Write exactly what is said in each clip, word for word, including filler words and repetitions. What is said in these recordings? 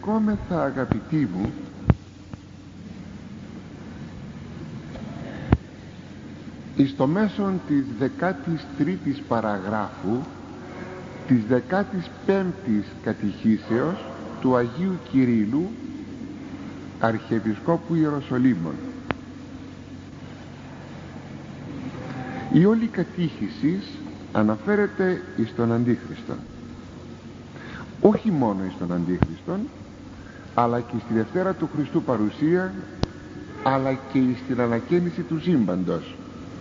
βρισκόμεθα, αγαπητοί μου, εις το μέσον της δεκάτης τρίτης παραγράφου της δεκάτης πέμπτης κατηχήσεως του Αγίου Κυρίλλου, Αρχιεπισκόπου Ιεροσολύμων. Η όλη κατήχηση αναφέρεται εις τον Αντίχριστον, όχι μόνο εις τον Αντίχριστον, αλλά και στη Δευτέρα του Χριστού παρουσία, αλλά και στην ανακαίνιση του σύμπαντος.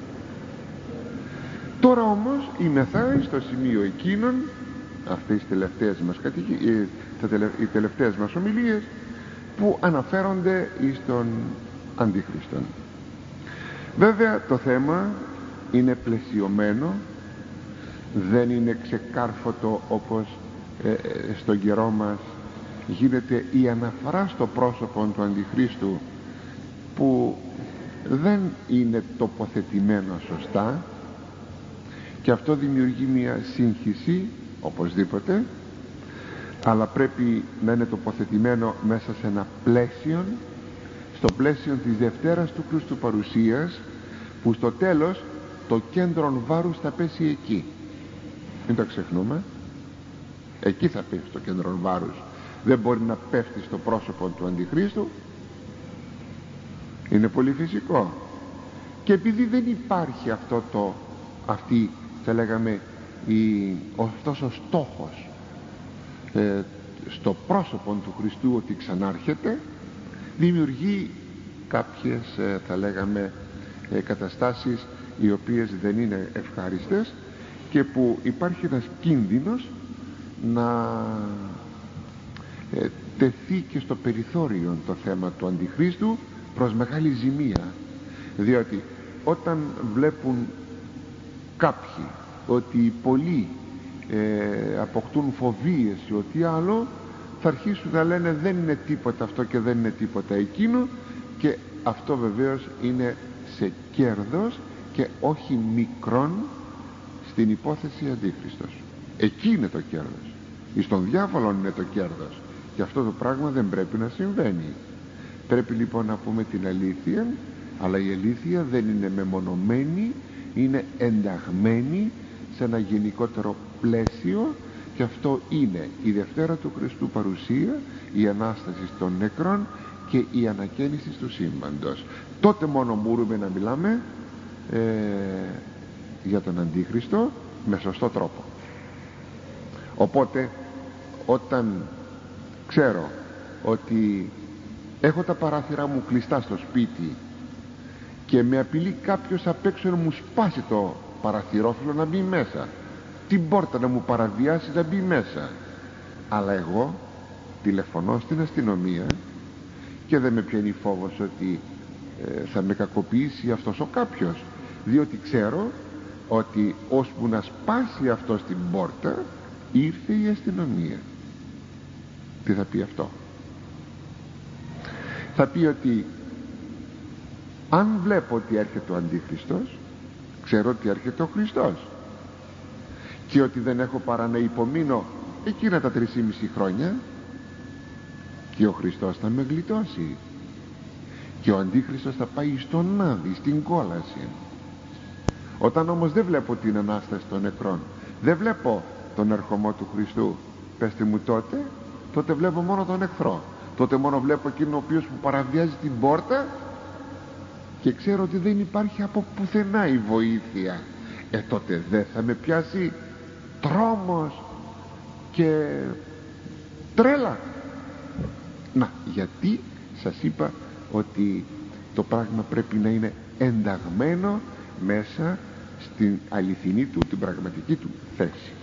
Τώρα όμως είμεθα στο σημείο εκείνων, αυτές οι τελευταίες μας, κατοικι... οι τελευταίες μας ομιλίες, που αναφέρονται εις τον Αντίχριστον. Βέβαια το θέμα είναι πλαισιωμένο, δεν είναι ξεκάρφωτο όπως ε, στον καιρό μας γίνεται η αναφορά στο πρόσωπο του Αντιχρίστου, που δεν είναι τοποθετημένο σωστά, και αυτό δημιουργεί μια σύγχυση οπωσδήποτε, αλλά πρέπει να είναι τοποθετημένο μέσα σε ένα πλαίσιο, στο πλαίσιο της Δευτέρας του Χριστού παρουσίας, που στο τέλος το κέντρο βάρους θα πέσει εκεί. Μην το ξεχνούμε, εκεί θα πέσει το κέντρο βάρους. Δεν μπορεί να πέφτει στο πρόσωπο του Αντιχρίστου, είναι πολύ φυσικό. Και επειδή δεν υπάρχει αυτό το, αυτή θα λέγαμε η, αυτός ο στόχος ε, στο πρόσωπο του Χριστού, ότι ξανάρχεται, δημιουργεί κάποιες ε, θα λέγαμε ε, καταστάσεις οι οποίες δεν είναι ευχάριστες, και που υπάρχει ένας κίνδυνος να ε, τεθεί και στο περιθώριο το θέμα του Αντιχρίστου προς μεγάλη ζημία. Διότι όταν βλέπουν κάποιοι ότι πολλοί ε, αποκτούν φοβίες ή ό,τι άλλο, θα αρχίσουν να λένε δεν είναι τίποτα αυτό και δεν είναι τίποτα εκείνο, και αυτό βεβαίως είναι σε κέρδος και όχι μικρόν στην υπόθεση Αντίχριστος. Εκεί είναι το κέρδος, εις τον διάβολο είναι το κέρδος, και αυτό το πράγμα δεν πρέπει να συμβαίνει. Πρέπει λοιπόν να πούμε την αλήθεια, αλλά η αλήθεια δεν είναι μεμονωμένη, είναι ενταγμένη σε ένα γενικότερο πλαίσιο, και αυτό είναι η Δευτέρα του Χριστού παρουσία, η Ανάσταση των νεκρών και η ανακαίνιση του σύμπαντος. Τότε μόνο μπορούμε να μιλάμε ε, για τον Αντίχριστο με σωστό τρόπο. Οπότε όταν ξέρω ότι έχω τα παράθυρά μου κλειστά στο σπίτι και με απειλεί κάποιος απ' έξω να μου σπάσει το παραθυρόφυλλο να μπει μέσα, την πόρτα να μου παραβιάσει να μπει μέσα, αλλά εγώ τηλεφωνώ στην αστυνομία και δεν με πιάνει φόβος ότι ε, θα με κακοποιήσει αυτός ο κάποιος, διότι ξέρω ότι ώσπου να σπάσει αυτό την πόρτα ήρθε η αστυνομία. Τι θα πει αυτό? Θα πει ότι αν βλέπω ότι έρχεται ο Αντίχριστος, ξέρω ότι έρχεται ο Χριστός, και ότι δεν έχω παρά να υπομείνω εκείνα τα τρισήμιση χρόνια, και ο Χριστός θα με γλιτώσει, και ο Αντίχριστος θα πάει στον Άδη, στην κόλαση. Όταν όμως δεν βλέπω την Ανάσταση των νεκρών, δεν βλέπω τον ερχομό του Χριστού, πέστε μου τότε, τότε βλέπω μόνο τον εχθρό. Τότε μόνο βλέπω εκείνο ο οποίος μου παραβιάζει την πόρτα, και ξέρω ότι δεν υπάρχει από πουθενά η βοήθεια. Ε τότε δεν θα με πιάσει τρόμος και τρέλα? Να, γιατί σας είπα ότι το πράγμα πρέπει να είναι ενταγμένο μέσα στην αληθινή του, την πραγματική του θέση.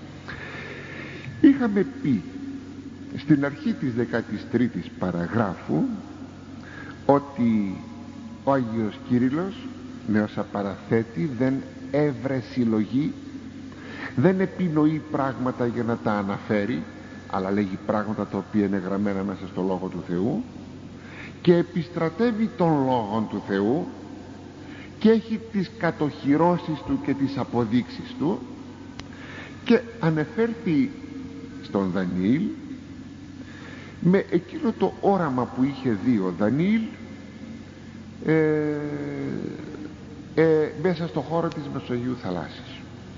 Είχαμε πει στην αρχή της δεκάτης τρίτης παραγράφου ότι ο Άγιος Κύριλλος με όσα παραθέτει δεν έβρε συλλογή, δεν επινοεί πράγματα για να τα αναφέρει, αλλά λέγει πράγματα τα οποία είναι γραμμένα μέσα στο Λόγο του Θεού, και επιστρατεύει τον Λόγο του Θεού και έχει τις κατοχυρώσεις του και τις αποδείξεις του, και ανεφέρθη στον Δανιήλ με εκείνο το όραμα που είχε δει ο Δανιήλ ε, ε, μέσα στο χώρο της Μεσογείου θαλάσσης,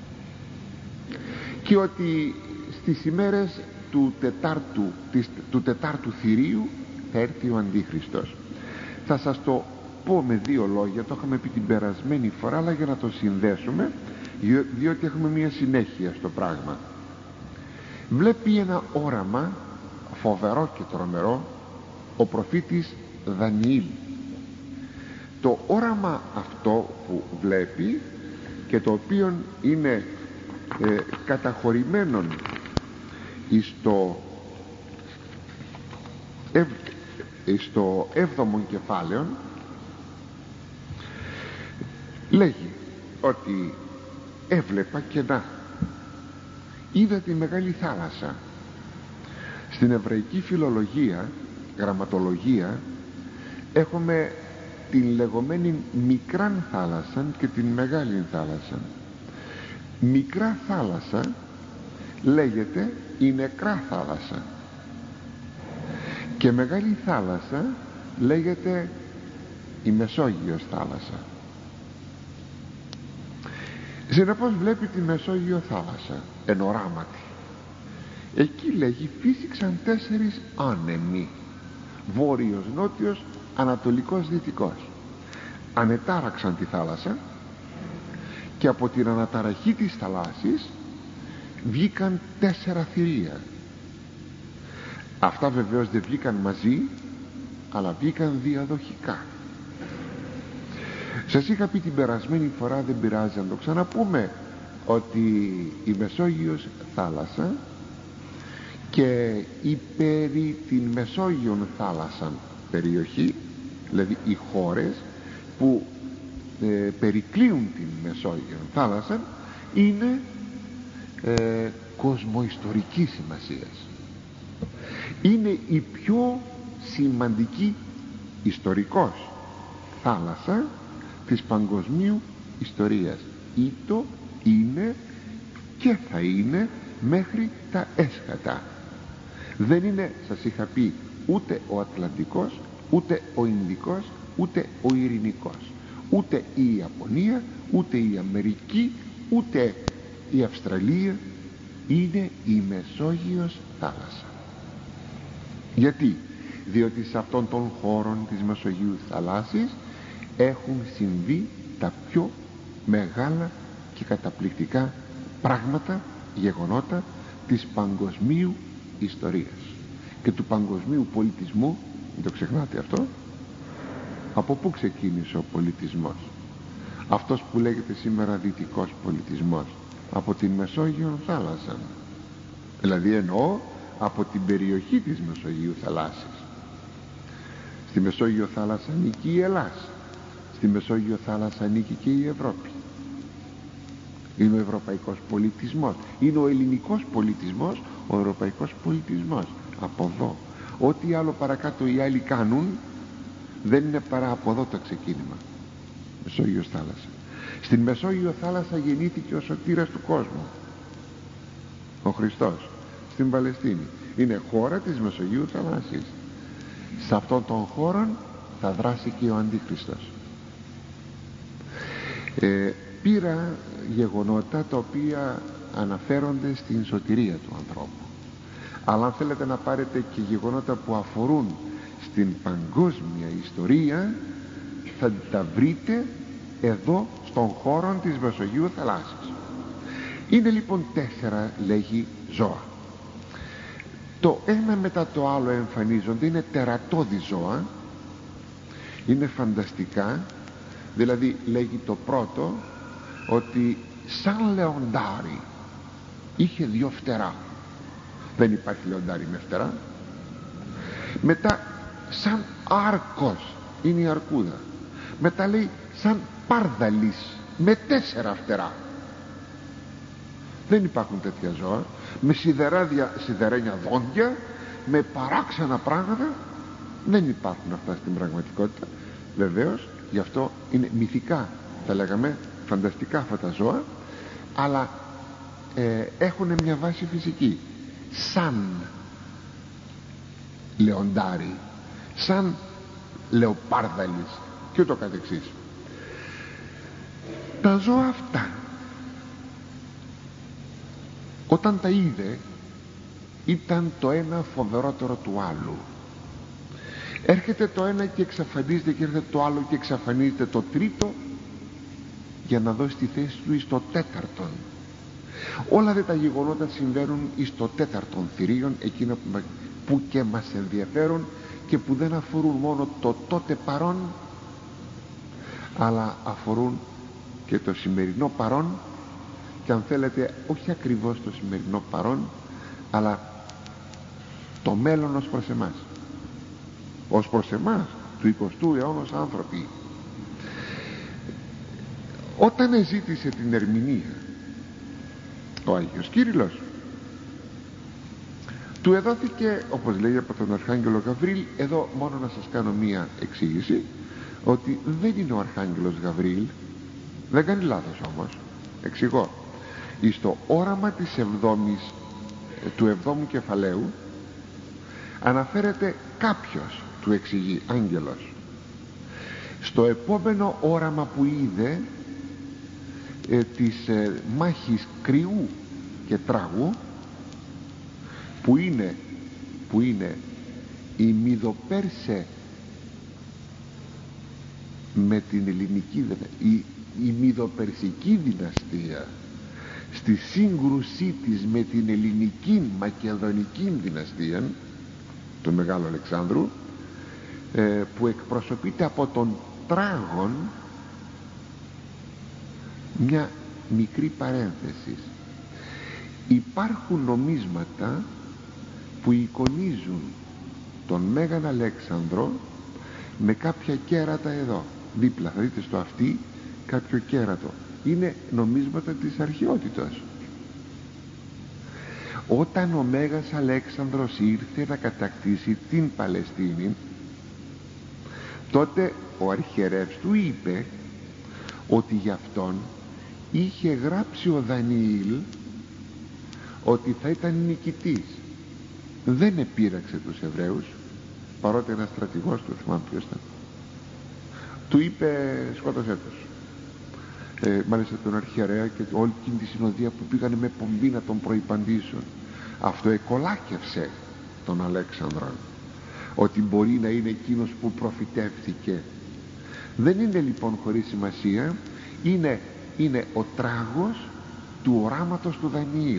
και ότι στις ημέρες του τετάρτου, της, του τετάρτου θηρίου θα έρθει ο Αντίχριστος. Θα σας το πω με δύο λόγια, το είχαμε πει την περασμένη φορά, αλλά για να το συνδέσουμε, διότι έχουμε μια συνέχεια στο πράγμα. Βλέπει ένα όραμα φοβερό και τρομερό ο προφήτης Δανιήλ. Το όραμα αυτό που βλέπει και το οποίο είναι ε, καταχωρημένον στο, ευ, στο έβδομο κεφάλαιο, λέγει ότι έβλεπα και να είδα τη μεγάλη θάλασσα. Στην εβραϊκή φιλολογία, γραμματολογία, έχουμε την λεγόμενη μικράν θάλασσα και την μεγάλη θάλασσα. Μικρά θάλασσα λέγεται η νεκρά θάλασσα και μεγάλη θάλασσα λέγεται η Μεσόγειος θάλασσα. Συνεπώς βλέπει τη Μεσόγειο θάλασσα εν οράματι. Εκεί λέγει φύσηξαν τέσσερις άνεμοι, βόρειος, νότιος, ανατολικός, δυτικός. Ανετάραξαν τη θάλασσα και από την αναταραχή της θαλάσσης βγήκαν τέσσερα θηρία. Αυτά βεβαίως δεν βγήκαν μαζί, αλλά βγήκαν διαδοχικά. Σας είχα πει την περασμένη φορά, δεν πειράζει να το ξαναπούμε, ότι η Μεσόγειος θάλασσα και η περί την Μεσόγειον θάλασσα περιοχή, δηλαδή οι χώρες που ε, περικλείουν την Μεσόγειον θάλασσα, είναι ε, κοσμοϊστορικής σημασίας. Είναι η πιο σημαντική ιστορικός θάλασσα της παγκοσμίου ιστορίας. Ήτο είναι και θα είναι μέχρι τα έσχατα. Δεν είναι, σας είχα πει, ούτε ο Ατλαντικός, ούτε ο Ινδικός, ούτε ο Ειρηνικός, ούτε η Ιαπωνία, ούτε η Αμερική, ούτε η Αυστραλία. Είναι η Μεσόγειος θάλασσα. Γιατί? Διότι σε αυτόν τον χώρο της Μεσογείου θαλάσσης έχουν συμβεί τα πιο μεγάλα και καταπληκτικά πράγματα, γεγονότα της παγκοσμίου ιστορίας και του παγκοσμίου πολιτισμού. Μην το ξεχνάτε αυτό. Από πού ξεκίνησε ο πολιτισμός? Αυτός που λέγεται σήμερα δυτικός πολιτισμός, από την Μεσόγειο θάλασσα. Δηλαδή εννοώ από την περιοχή της Μεσογείου θαλάσσης. Στη Μεσόγειο θάλασσα ανήκει η Ελλάδα, στη Μεσόγειο θάλασσα ανήκει και η Ευρώπη. Είναι ο ευρωπαϊκός πολιτισμός, είναι ο ελληνικός πολιτισμός, ο ευρωπαϊκός πολιτισμός. Από εδώ, ό,τι άλλο παρακάτω οι άλλοι κάνουν, δεν είναι παρά από εδώ το ξεκίνημα. Μεσόγειος θάλασσα. Στην Μεσόγειο θάλασσα γεννήθηκε ο σωτήρας του κόσμου, ο Χριστός, στην Παλαιστίνη. Είναι χώρα της Μεσογείου θαλάσσης. Σε αυτόν τον χώρο θα δράσει και ο Αντίχριστος. ε, πήρα γεγονότα τα οποία αναφέρονται στην σωτηρία του ανθρώπου, αλλά αν θέλετε να πάρετε και γεγονότα που αφορούν στην παγκόσμια ιστορία, θα τα βρείτε εδώ στον χώρο της Μεσογείου θαλάσσης. Είναι λοιπόν τέσσερα, λέγει, ζώα. Το ένα μετά το άλλο εμφανίζονται, είναι τερατώδη ζώα, είναι φανταστικά. Δηλαδή λέγει το πρώτο ότι σαν λεοντάρι είχε δυο φτερά. Δεν υπάρχει λεοντάρι με φτερά. Μετά σαν άρκος, είναι η αρκούδα. Μετά λέει σαν πάρδαλης με τέσσερα φτερά. Δεν υπάρχουν τέτοια ζώα με σιδεράδια, σιδερένια δόντια, με παράξενα πράγματα. Δεν υπάρχουν αυτά στην πραγματικότητα. Βεβαίως, γι' αυτό είναι μυθικά, θα λέγαμε, φανταστικά αυτά τα ζώα, αλλά ε, έχουν μια βάση φυσική. Σαν λεοντάρι, σαν λεοπάρδαλης και ούτω καθεξής. Τα ζώα αυτά, όταν τα είδε, ήταν το ένα φοβερότερο του άλλου. Έρχεται το ένα και εξαφανίζεται, και έρχεται το άλλο και εξαφανίζεται το τρίτο, για να δώσει τη θέση του εις το τέταρτον. Όλα δε τα γεγονότα συμβαίνουν εις το τέταρτον θηρίον, εκείνα που, που και μας ενδιαφέρουν και που δεν αφορούν μόνο το τότε παρόν, αλλά αφορούν και το σημερινό παρόν, και αν θέλετε όχι ακριβώς το σημερινό παρόν, αλλά το μέλλον ως προς εμάς, ως προς εμάς του εικοστού αιώνος άνθρωποι. Όταν ζήτησε την ερμηνεία ο Άγιος Κύριλλος, του εδόθηκε, όπως λέει, από τον Αρχάγγελο Γαβρίλ. Εδώ μόνο να σας κάνω μία εξήγηση, ότι δεν είναι ο Αρχάγγελος Γαβρίλ, δεν κάνει λάθος όμως, εξηγώ. Εις το όραμα της εβδόμης, του εβδόμου κεφαλαίου, αναφέρεται κάποιος, του εξηγεί, άγγελος. Στο επόμενο όραμα που είδε, ε, της ε, μάχης κρυού και τράγου, που είναι, που είναι η Μηδοπέρσε με την ελληνική, η, η Μηδοπερσική δυναστεία, στη σύγκρουσή της με την ελληνική μακεδονική δυναστεία του Μεγάλου Αλεξάνδρου, ε, που εκπροσωπείται από τον Τράγον. Μια μικρή παρένθεση: υπάρχουν νομίσματα που εικονίζουν τον Μέγαν Αλέξανδρο με κάποια κέρατα εδώ δίπλα, θα δείτε στο αυτί κάποιο κέρατο. Είναι νομίσματα της αρχαιότητας. Όταν ο Μέγας Αλέξανδρος ήρθε να κατακτήσει την Παλαιστίνη, τότε ο αρχιερεύς του είπε ότι γι' αυτόν είχε γράψει ο Δανιήλ ότι θα ήταν νικητής. Δεν επήραξε τους Εβραίους, παρότι ένας στρατηγός του, θυμάμαι ποιος ήταν, του είπε σκότωσέ τους. Ε, μάλιστα τον αρχιερέα και όλη εκείνη τη συνοδεία που πήγανε με πομπή να τον προϋπαντήσουν. Αυτό εκολάκευσε τον Αλέξανδρο, ότι μπορεί να είναι εκείνος που προφητεύθηκε. Δεν είναι λοιπόν χωρίς σημασία, είναι, είναι ο τράγος του οράματος του Δανιήλ.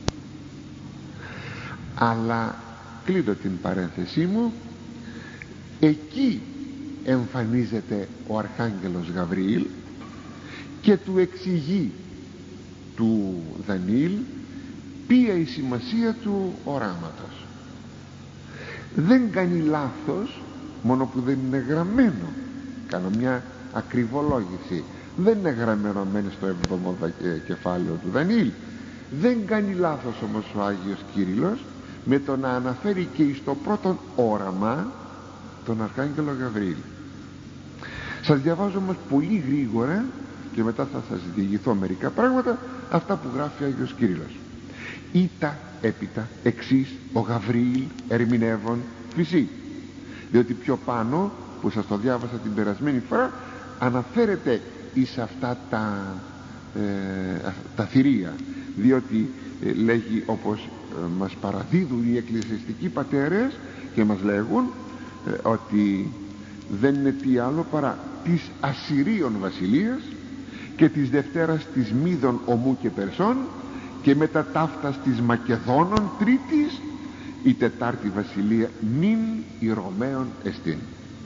Αλλά κλείνω την παρένθεσή μου, εκεί εμφανίζεται ο Αρχάγγελος Γαβριήλ και του εξηγεί του Δανιήλ ποια η σημασία του οράματος. Δεν κάνει λάθος, μόνο που δεν είναι γραμμένο. Κάνω μια ακριβολόγηση. Δεν είναι γραμμένο μένει στο έβδομο κεφάλαιο του Δανιήλ. Δεν κάνει λάθος όμως ο Άγιος Κύριλλος με το να αναφέρει και στο πρώτο όραμα τον Αρχάγγελο Γαβριήλ. Σας διαβάζω όμως πολύ γρήγορα και μετά θα σας διηγηθώ μερικά πράγματα, αυτά που γράφει ο Άγιος Κύριλλος. Ήτα έπειτα εξής ο Γαβριήλ ερμηνεύων φυσί, διότι πιο πάνω που σας το διάβασα την περασμένη φορά αναφέρεται εις αυτά τα, ε, τα θηρία, διότι ε, λέγει, όπως ε, μας παραδίδουν οι εκκλησιαστικοί πατέρες και μας λέγουν ε, ότι δεν είναι τι άλλο παρά της Ασσυρίων βασιλείας και της Δευτέρας της Μίδων ομού και Περσών και μετά ταύτας της Μακεδόνων τρίτης η τετάρτη βασιλεία νυν η Ρωμαίων εστίν.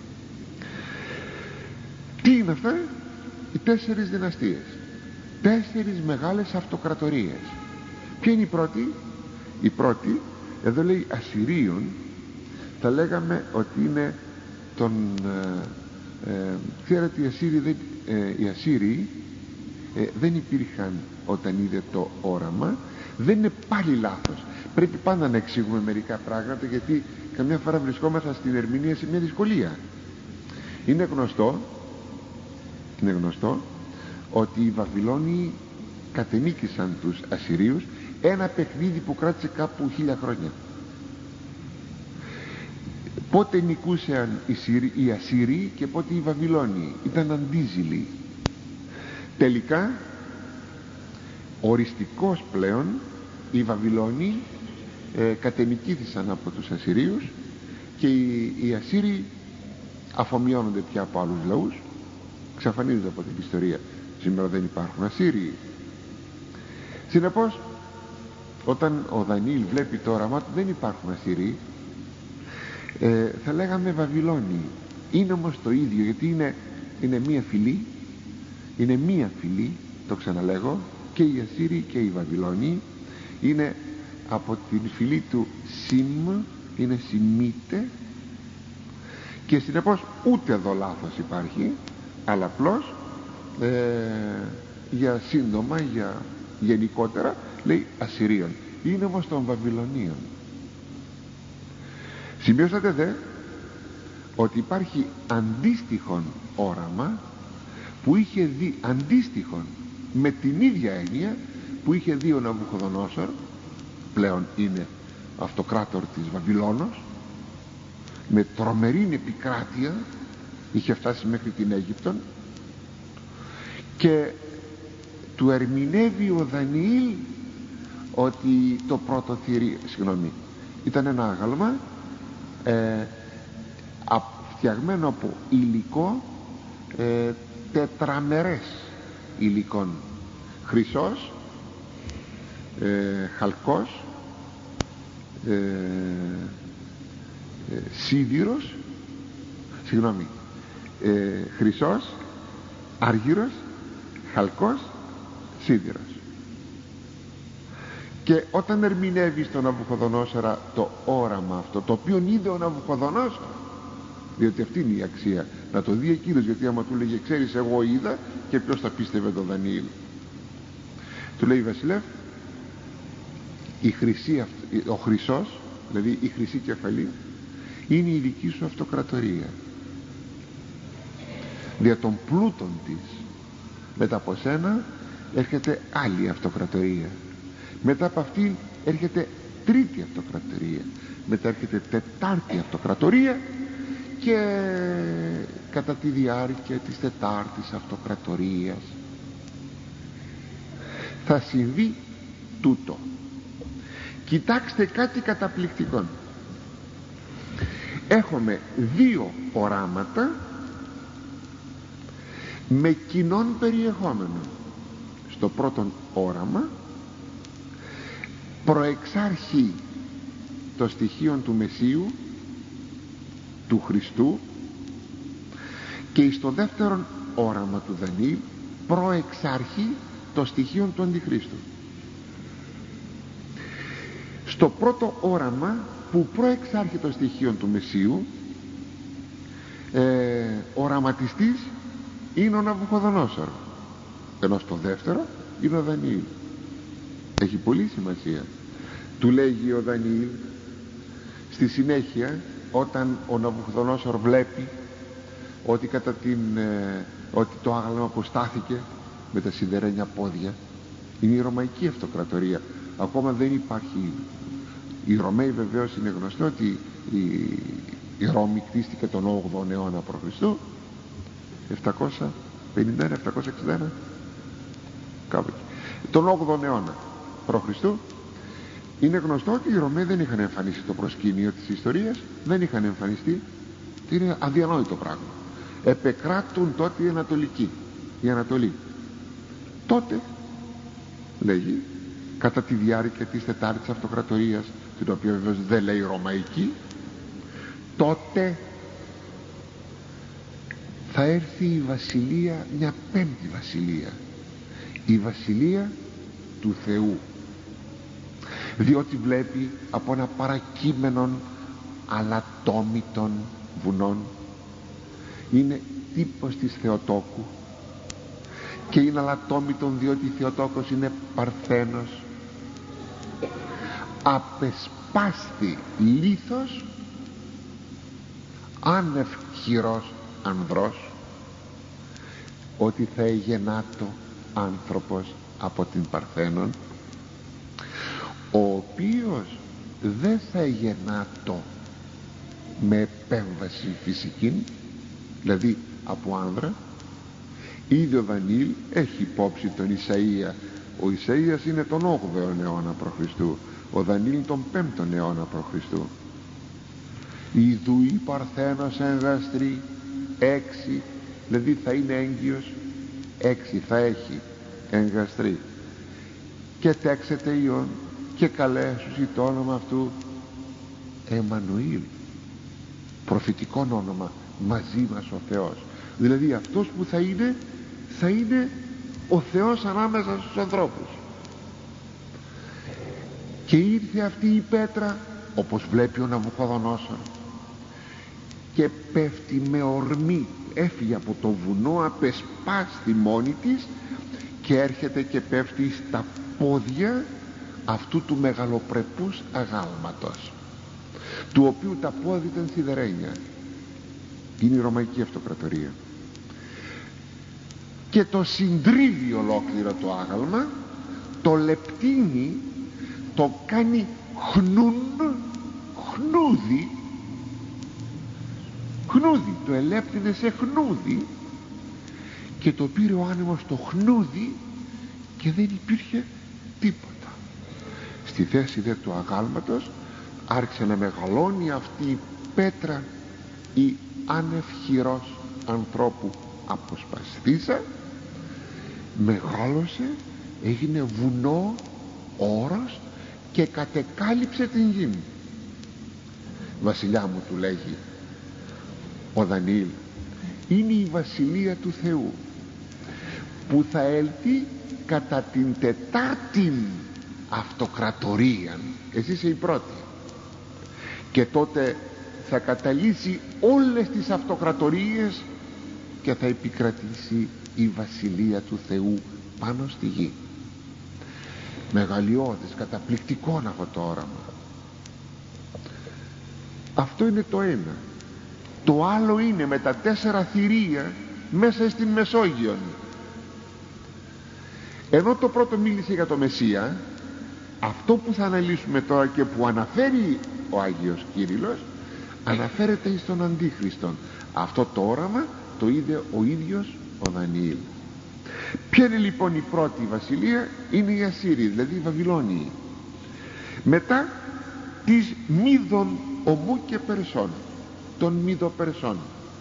Τι είναι αυτά? Οι τέσσερις δυναστείες, τέσσερις μεγάλες αυτοκρατορίες. Ποια είναι η πρώτη? Η πρώτη, εδώ λέει Ασσυρίων, θα λέγαμε ότι είναι τον ε, ε, ξέρετε οι Ασσύριοι δεν, ε, οι Ασσύριοι ε, δεν υπήρχαν όταν είδε το όραμα. Δεν είναι πάλι λάθος, πρέπει πάντα να εξηγούμε μερικά πράγματα, γιατί καμιά φορά βρισκόμαστε στην ερμηνεία σε μια δυσκολία. Είναι γνωστό είναι γνωστό ότι οι Βαβυλώνιοι κατενίκησαν τους Ασσυρίους, ένα παιχνίδι που κράτησε κάπου χίλια χρόνια. Πότε νικούσαν οι, Συρι, οι Ασσύριοι και πότε οι Βαβυλώνιοι. Ήταν αντίζηλοι. Τελικά οριστικώς πλέον οι Βαβυλώνιοι ε, κατενικήθησαν από τους Ασσυρίους και οι, οι Ασσύριοι αφομοιώνονται πια από άλλους λαούς, εξαφανίζονται από την ιστορία. Σήμερα δεν υπάρχουν Ασσύριοι. Συνεπώς, όταν ο Δανιήλ βλέπει το όραμά του, δεν υπάρχουν Ασσύριοι, ε, θα λέγαμε Βαβυλώνιοι. Είναι όμως το ίδιο, γιατί είναι, είναι μία φυλή, είναι μία φυλή, το ξαναλέγω, και οι Ασσύριοι και οι Βαβυλώνιοι είναι από την φυλή του Σιμ, είναι Σιμίτε, και συνεπώς ούτε εδώ λάθος υπάρχει, αλλά απλώς ε, για σύντομα, για γενικότερα λέει Ασσυρίων. Είναι όμως των Βαβυλωνίων. Σημειώσατε δε ότι υπάρχει αντίστοιχον όραμα που είχε δει, αντίστοιχον με την ίδια έννοια που είχε δει ο Ναβουχοδονόσορ, πλέον είναι αυτοκράτορ της Βαβυλώνος, με τρομερή επικράτεια, είχε φτάσει μέχρι την Αίγυπτον, και του ερμηνεύει ο Δανιήλ ότι το πρώτο θηρίο, συγγνώμη, ήταν ένα άγαλμα ε, φτιαγμένο από υλικό ε, τετραμερές υλικών, χρυσός, ε, χαλκός, ε, ε, σίδηρος, συγγνώμη, ε, χρυσός, άργυρος, χαλκός, σίδηρος. Και όταν ερμηνεύει στον Ναβουχοδονόσορα το όραμα αυτό, το οποίο είδε ο Ναβουχοδονόσορ, διότι αυτή είναι η αξία, να το δει εκείνος, γιατί άμα του λέγε ξέρεις εγώ είδα, και ποιος θα πίστευε τον Δανιήλ. Του λέει βασιλεύ, η χρυσή, ο χρυσός, δηλαδή η χρυσή κεφαλή, είναι η δική σου αυτοκρατορία. Δια των πλούτων της μετά από σένα έρχεται άλλη αυτοκρατορία, μετά από αυτήν έρχεται τρίτη αυτοκρατορία, μετά έρχεται τετάρτη αυτοκρατορία, και κατά τη διάρκεια της τετάρτης αυτοκρατορίας θα συμβεί τούτο. Κοιτάξτε κάτι καταπληκτικό. Έχουμε δύο οράματα με κοινών περιεχόμενο. Στο πρώτο όραμα προεξάρχει το στοιχείο του Μεσσίου, του Χριστού, και στο δεύτερο όραμα του Δανιήλ προεξάρχει το στοιχείο του Αντιχρίστου. Στο πρώτο όραμα που προεξάρχει το στοιχείο του Μεσσίου, ε, οραματιστής είναι ο Ναβουχοδονόσορ, ενώ στο δεύτερο είναι ο Δανιήλ. Έχει πολύ σημασία. Του λέγει ο Δανιήλ στη συνέχεια, όταν ο Ναβουχοδονόσορ βλέπει ότι, κατά την, ε, ότι το άγαλμα που στάθηκε με τα σιδερένια πόδια είναι η Ρωμαϊκή Αυτοκρατορία, ακόμα δεν υπάρχει. Οι Ρωμαίοι βεβαίως είναι γνωστό ότι η, η Ρώμη κτίστηκε τον όγδοο αιώνα π.Χ., επτακόσια πενήντα ένα επτακόσια εξήντα ένα, κάπου εκεί, τον όγδοο αιώνα π.Χ. Είναι γνωστό ότι οι Ρωμαίοι δεν είχαν εμφανίσει το προσκήνιο της ιστορίας, δεν είχαν εμφανιστεί. Είναι αδιανόητο πράγμα. Επεκράτουν τότε οι Ανατολικοί, η Ανατολή. Τότε, λέγει, κατά τη διάρκεια της τετάρτης αυτοκρατορίας, την οποία βεβαίως δεν λέει Ρωμαϊκή, τότε θα έρθει η βασιλεία, μια πέμπτη βασιλεία, η βασιλεία του Θεού, διότι βλέπει από ένα παρακείμενον αλατόμητων βουνών, είναι τύπος της Θεοτόκου, και είναι αλατόμητον διότι η Θεοτόκος είναι παρθένος, απεσπάστη λίθος, άνευ χειρός ανδρός, ότι θα εγεννάτο άνθρωπος από την Παρθένον, ο οποίος δεν θα εγεννάτο με επέμβαση φυσική, δηλαδή από άνδρα. Ήδη ο Δανιήλ έχει υπόψη τον Ισαΐα. Ο Ισαΐας είναι τον όγδοο αιώνα π.Χ., ο Δανιήλ τον πέμπτον αιώνα π.Χ. Ιδού η Παρθένος εν γαστρή, έξι, δηλαδή θα είναι έγκυος, έξι θα έχει εν γαστρή, και τέξετε ιον και καλέσουσι το όνομα αυτού Εμμανουήλ, προφητικό όνομα, μαζί μας ο Θεός. Δηλαδή αυτός που θα είναι, θα είναι ο Θεός ανάμεσα στους ανθρώπους. Και ήρθε αυτή η πέτρα, όπως βλέπει ο Ναβουχοδονόσορ, και πέφτει με ορμή, έφυγε από το βουνό, απεσπάστη μόνη της και έρχεται και πέφτει στα πόδια αυτού του μεγαλοπρεπούς αγάλματος, του οποίου τα πόδια ήταν σιδερένια. Είναι η Ρωμαϊκή Αυτοκρατορία, και το συντρίβει ολόκληρο το άγαλμα, το λεπτύνει, το κάνει χνούν, χνούδι, χνούδι, το ελέπτυνε σε χνούδι, και το πήρε ο άνεμος το χνούδι και δεν υπήρχε τίποτα. Στη θέση δε του αγάλματος άρχισε να μεγαλώνει αυτή η πέτρα, η άνευ χειρός ανθρώπου αποσπαστήσα, μεγάλωσε, έγινε βουνό, όρος, και κατεκάλυψε την γη. Βασιλιά μου, του λέγει ο Δανιήλ, είναι η βασιλεία του Θεού, που θα έλθει κατά την τετάρτην αυτοκρατορία. Εσύ είσαι η πρώτη, και τότε θα καταλύσει όλες τις αυτοκρατορίες και θα επικρατήσει η βασιλεία του Θεού πάνω στη γη. Μεγαλειώδης, καταπληκτικό αυτό το όραμα. Αυτό είναι το ένα. Το άλλο είναι με τα τέσσερα θηρία μέσα στην Μεσόγειο. Ενώ το πρώτο μίλησε για το Μεσσία, αυτό που θα αναλύσουμε τώρα και που αναφέρει ο Άγιος Κύριλλος, αναφέρεται στον Αντίχριστον. Αυτό το όραμα το είδε ο ίδιος ο Δανιήλ. Ποια είναι λοιπόν η πρώτη βασιλεία? Είναι η Ασσύριοι, δηλαδή οι Βαβυλώνιοι. Μετά της Μίδων ομού και Περσών, των Μίδο-Περσών,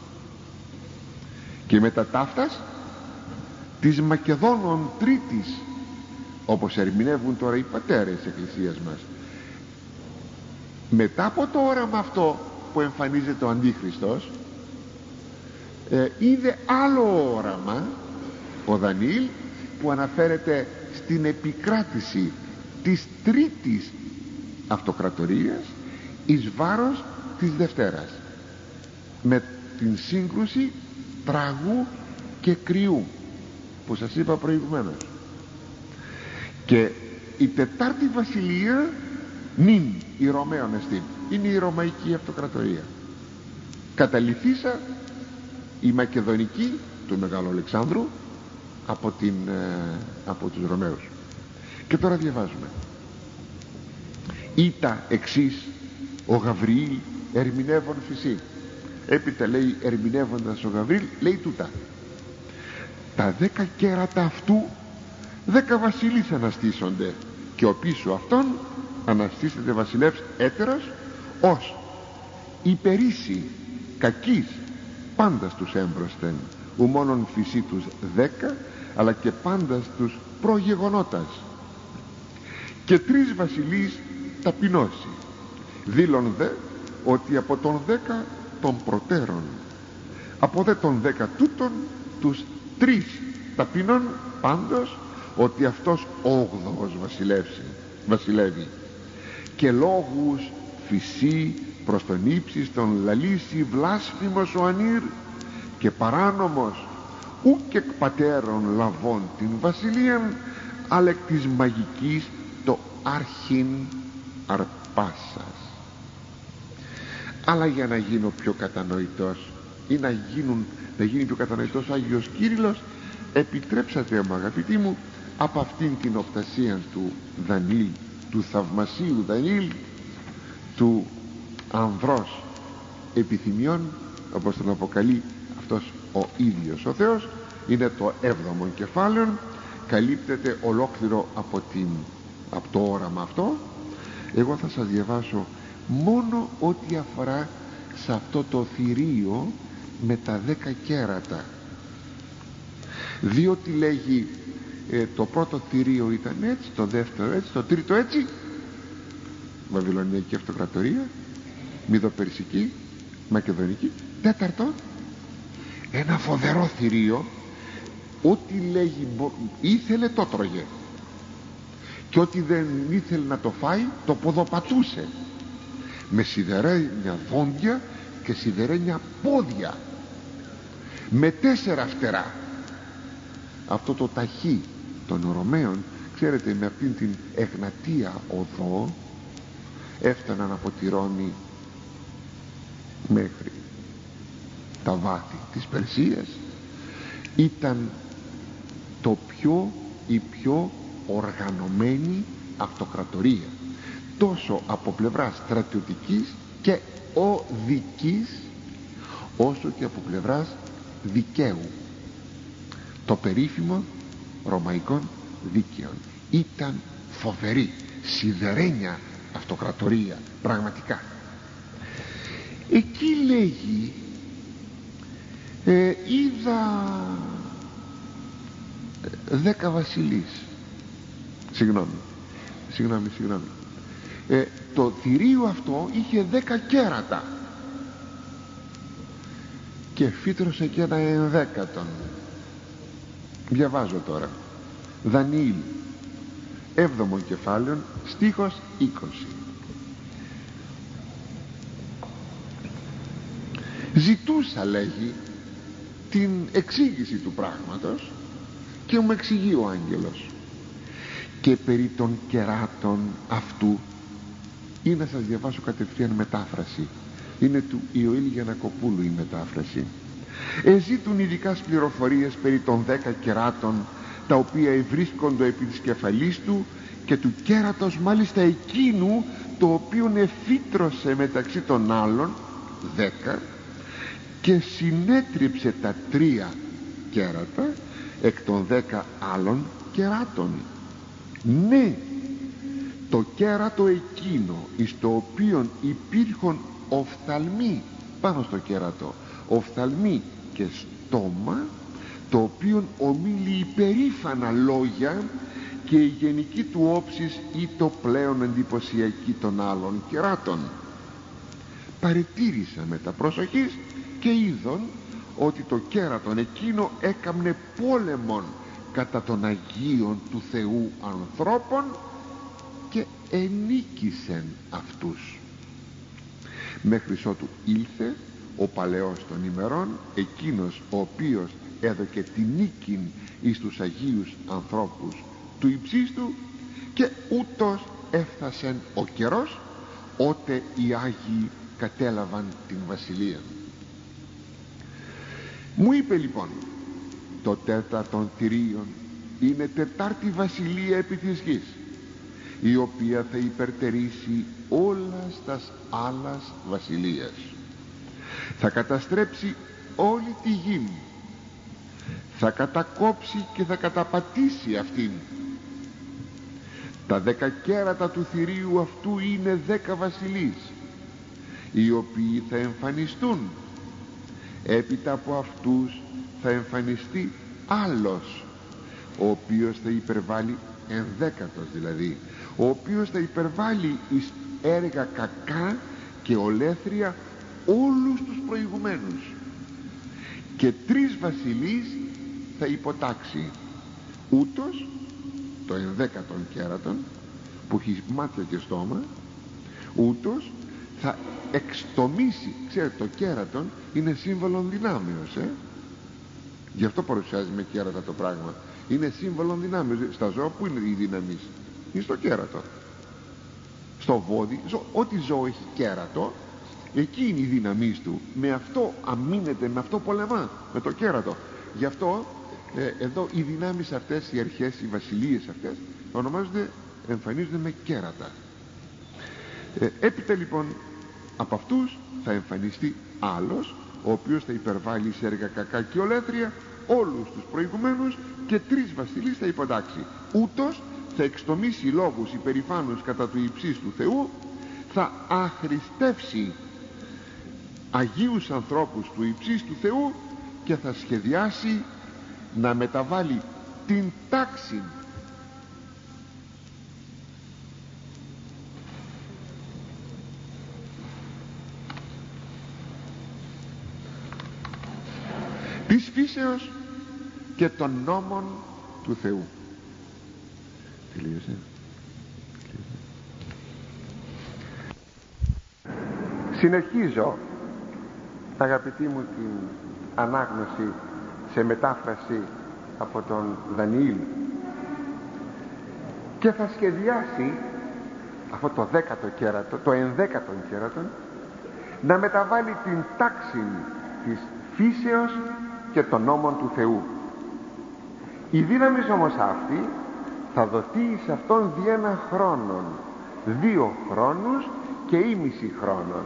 και μετά ταύτας της Μακεδόνων τρίτης, όπως ερμηνεύουν τώρα οι πατέρες της Εκκλησίας μας. Μετά από το όραμα αυτό που εμφανίζεται ο Αντίχριστος, ε, είδε άλλο όραμα ο Δανιήλ, που αναφέρεται στην επικράτηση της τρίτης αυτοκρατορίας εις βάρος της Δευτέρας, με την σύγκρουση Τραγού και Κρυού που σας είπα προηγουμένως. Και η τετάρτη βασιλεία νυν η Ρωμαίων εστίν, είναι η Ρωμαϊκή Αυτοκρατορία. Καταλυθήσα η Μακεδονική του Μεγάλου Αλεξάνδρου από, την, ε, από τους Ρωμαίους. Και τώρα διαβάζουμε. Ήτα εξής ο Γαβριήλ ερμηνεύων φυσί. Έπειτα λέει, ερμηνεύοντας ο Γαβριήλ, λέει τούτα: τα δέκα κέρατα αυτού δέκα βασιλείς αναστήσονται, και ο πίσω αυτόν αναστήσεται βασιλεύς έτερος, ως υπερήσει κακής πάντας τους έμπροσθεν, ου μόνον φυσί τους δέκα, αλλά και πάντας τους προγεγονότας. Και τρεις βασιλείς ταπεινώσει, δήλων δε ότι από τον δέκα των προτέρων, από δε των δέκα τούτων τους τρεις ταπεινών πάντως, ότι αυτός όγδοος βασιλεύει, και λόγους φυσί προς τον ύψιστον λαλήσει βλάσφημος ο ανήρ, και παράνομος ουκ εκ πατέρων λαβών την βασιλείαν, αλλά εκ της μαγικής το αρχήν αρπάσας. Αλλά για να γίνω πιο κατανοητός, ή να, γίνουν, να γίνει πιο κατανοητός ο Άγιος Κύριλλος, επιτρέψατε μου, αγαπητοί μου, από αυτήν την οπτασία του Δανιήλ, του θαυμασίου Δανιήλ, του ανδρός επιθυμιών, όπως τον αποκαλεί αυτός ο ίδιος ο Θεός. Είναι το έβδομο κεφάλαιο, καλύπτεται ολόκληρο από, την, από το όραμα αυτό. Εγώ θα σας διαβάσω μόνο ό,τι αφορά σε αυτό το θηρίο με τα δέκα κέρατα, διότι λέγει ε, το πρώτο θηρίο ήταν έτσι, το δεύτερο έτσι, το τρίτο έτσι, Βαβυλωνιακή Αυτοκρατορία, Μηδοπερσική, Μακεδονική. Τέταρτο, ένα φοβερό θηρίο, ό,τι λέγει ήθελε το τρώγε, και ό,τι δεν ήθελε να το φάει το ποδοπατούσε με σιδερένια δόντια και σιδερένια πόδια, με τέσσερα φτερά. Αυτό το ταχύ των Ρωμαίων, ξέρετε, με αυτήν την Εγνατία οδό έφταναν από τη Ρώμη μέχρι τα βάθη της Περσίας. Ήταν το πιο, η πιο οργανωμένη αυτοκρατορία, τόσο από πλευράς στρατιωτικής και οδικής, όσο και από πλευράς δικαίου, το περίφημο ρωμαϊκών δίκαιων. Ήταν φοβερή, σιδερένια αυτοκρατορία πραγματικά. Εκεί λέγει ε, είδα δέκα βασιλείς, συγγνώμη συγγνώμη συγγνώμη ε, το θηρίο αυτό είχε δέκα κέρατα και φύτρωσε και ένα ενδέκατον. Διαβάζω τώρα Δανιήλ έβδομο κεφάλαιο, στίχος είκοσι. Ζητούσα, λέγει, την εξήγηση του πράγματος και μου εξηγεί ο άγγελος, και περί των κεράτων αυτού, ή να σας διαβάσω κατευθείαν μετάφραση, είναι του Ιωήλ Γιαννακοπούλου η μετάφραση. Εζήτουν ειδικά πληροφορίες περί των δέκα κεράτων, τα οποία ευρίσκονται επί της κεφαλής του, και του κέρατος μάλιστα εκείνου το οποίον εφύτρωσε μεταξύ των άλλων δέκα, και συνέτριψε τα τρία κέρατα εκ των δέκα άλλων κεράτων. Ναι, το κέρατο εκείνο εις το οποίον υπήρχον οφθαλμοί, πάνω στο κέρατο οφθαλμοί και στόμα, το οποίον ομίλει υπερήφανα λόγια, και η γενική του όψης ή το πλέον εντυπωσιακή των άλλων κεράτων. Παρετήρησα με τα προσοχής και είδον ότι το κέρατον εκείνο έκαμνε πόλεμον κατά των Αγίων του Θεού ανθρώπων και ενίκησεν αυτούς, μέχρι ότου ήλθε ο παλαιός των ημερών, εκείνος ο οποίος έδωκε την νίκην εις τους Αγίους ανθρώπους του υψίστου, και ούτως έφτασεν ο καιρός ότε οι Άγιοι κατέλαβαν την βασιλεία. Μου είπε λοιπόν, το τέταρτον θηρίον είναι τετάρτη βασιλεία επί της γης, η οποία θα υπερτερήσει όλας τας άλλας βασιλείας, θα καταστρέψει όλη τη γη, θα κατακόψει και θα καταπατήσει αυτήν. Τα δέκα κέρατα του θηρίου αυτού είναι δέκα βασιλείς, οι οποίοι θα εμφανιστούν. Έπειτα από αυτούς θα εμφανιστεί άλλος, ο οποίος θα υπερβάλλει, ενδέκατος δηλαδή, ο οποίος θα υπερβάλλει εις έργα κακά και ολέθρια όλους τους προηγουμένους, και τρεις βασιλείς θα υποτάξει. Ούτως το ενδέκατον κέρατον, που έχει μάτια και στόμα, ούτως θα εξτομίσει. Ξέρετε, το κέρατον είναι σύμβολο δυνάμεως, ε? Γι' αυτό παρουσιάζει με κέρατα το πράγμα. Είναι σύμβολο δυνάμεως. Στα ζώα που είναι η δύναμη? Είναι στο κέρατο. Στο βόδι, ό,τι ζώο έχει κέρατο, εκεί είναι η δύναμή του. Με αυτό αμήνεται, με αυτό πολεμά, με το κέρατο. Γι' αυτό ε, εδώ οι δυνάμεις αυτές, οι αρχές, οι βασιλείες αυτές ονομάζονται, εμφανίζονται με κέρατα. ε, έπειτα λοιπόν από αυτούς θα εμφανιστεί άλλος, ο οποίος θα υπερβάλλει σε έργα κακά και ολέθρια όλους τους προηγουμένους, και τρεις βασιλείς θα υποτάξει. Ούτως θα εξτομίσει λόγους υπερηφάνους κατά του υψίστου του Θεού, θα αχρηστεύσει αγίους ανθρώπους του υψίστου του Θεού και θα σχεδιάσει να μεταβάλει την τάξη της φύσεως και των νόμων του Θεού. Τελείωσε. Συνεχίζω, αγαπητοί μου, την ανάγνωση σε μετάφραση από τον Δανιήλ, και θα σχεδιάσει αυτό το δέκατο κέρατο, το ενδέκατο κέρατο, να μεταβάλει την τάξη της φύσεως και των νόμων του Θεού. Η δύναμη όμως αυτή θα δοθεί σε αυτόν δι' ένα χρόνον, δύο χρόνους και ήμιση χρόνων.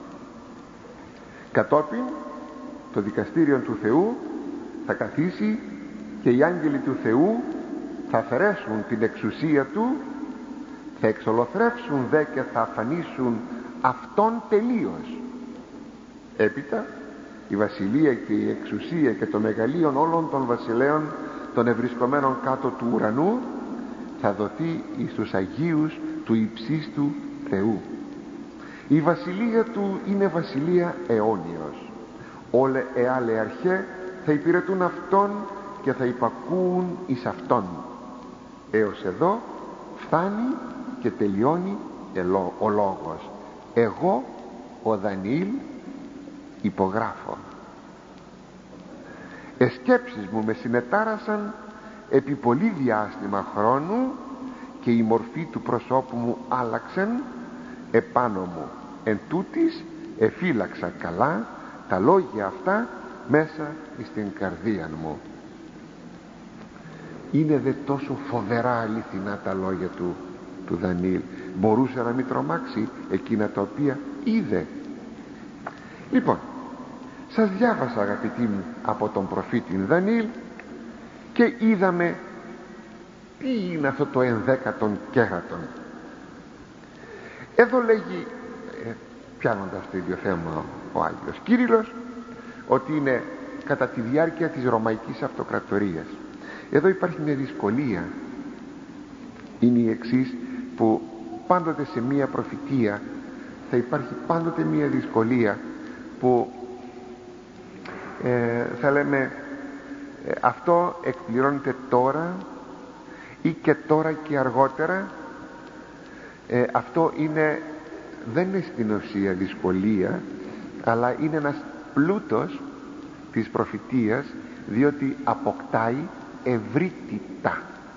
Κατόπιν το δικαστήριο του Θεού θα καθίσει και οι άγγελοι του Θεού θα αφαιρέσουν την εξουσία του, θα εξολοθρεύσουν δε και θα αφανίσουν αυτόν τελείως. Έπειτα η βασιλεία και η εξουσία και το μεγαλείο όλων των βασιλέων των ευρισκομένων κάτω του ουρανού θα δοθεί εις τους Αγίους του υψίστου Θεού. Η βασιλεία του είναι βασιλεία αιώνιος. Όλε εάλε αρχέ θα υπηρετούν αυτόν και θα υπακούουν εις αυτόν. Έως εδώ φτάνει και τελειώνει ο λόγος. Εγώ, ο Δανιήλ, υπογράφω. Εσκέψεις μου με συνετάρασαν επί πολύ διάστημα χρόνου, και η μορφή του προσώπου μου άλλαξεν επάνω μου. Εν τούτης εφύλαξα καλά τα λόγια αυτά μέσα στην καρδία μου. Είναι δε τόσο φοβερά αληθινά τα λόγια του, του Δανιήλ. Μπορούσε να μην τρομάξει εκείνα τα οποία είδε. Λοιπόν, σας διάβασα, αγαπητοί μου, από τον προφήτη Δανιήλ, και είδαμε τι είναι αυτό το ενδέκατον κέρατον. Εδώ λέγει, ε, πιάνοντας το ίδιο θέμα ο Άγιος Κύριλλος, ότι είναι κατά τη διάρκεια της Ρωμαϊκής Αυτοκρατορίας. Εδώ υπάρχει μια δυσκολία, είναι η εξής, που πάντοτε σε μια προφητεία θα υπάρχει πάντοτε μια δυσκολία, που ε, θα λέμε ε, αυτό εκπληρώνεται τώρα ή και τώρα και αργότερα. ε, αυτό είναι, δεν είναι στην ουσία δυσκολία, αλλά είναι ένας πλούτος της προφητείας, διότι αποκτάει ευρύτητα.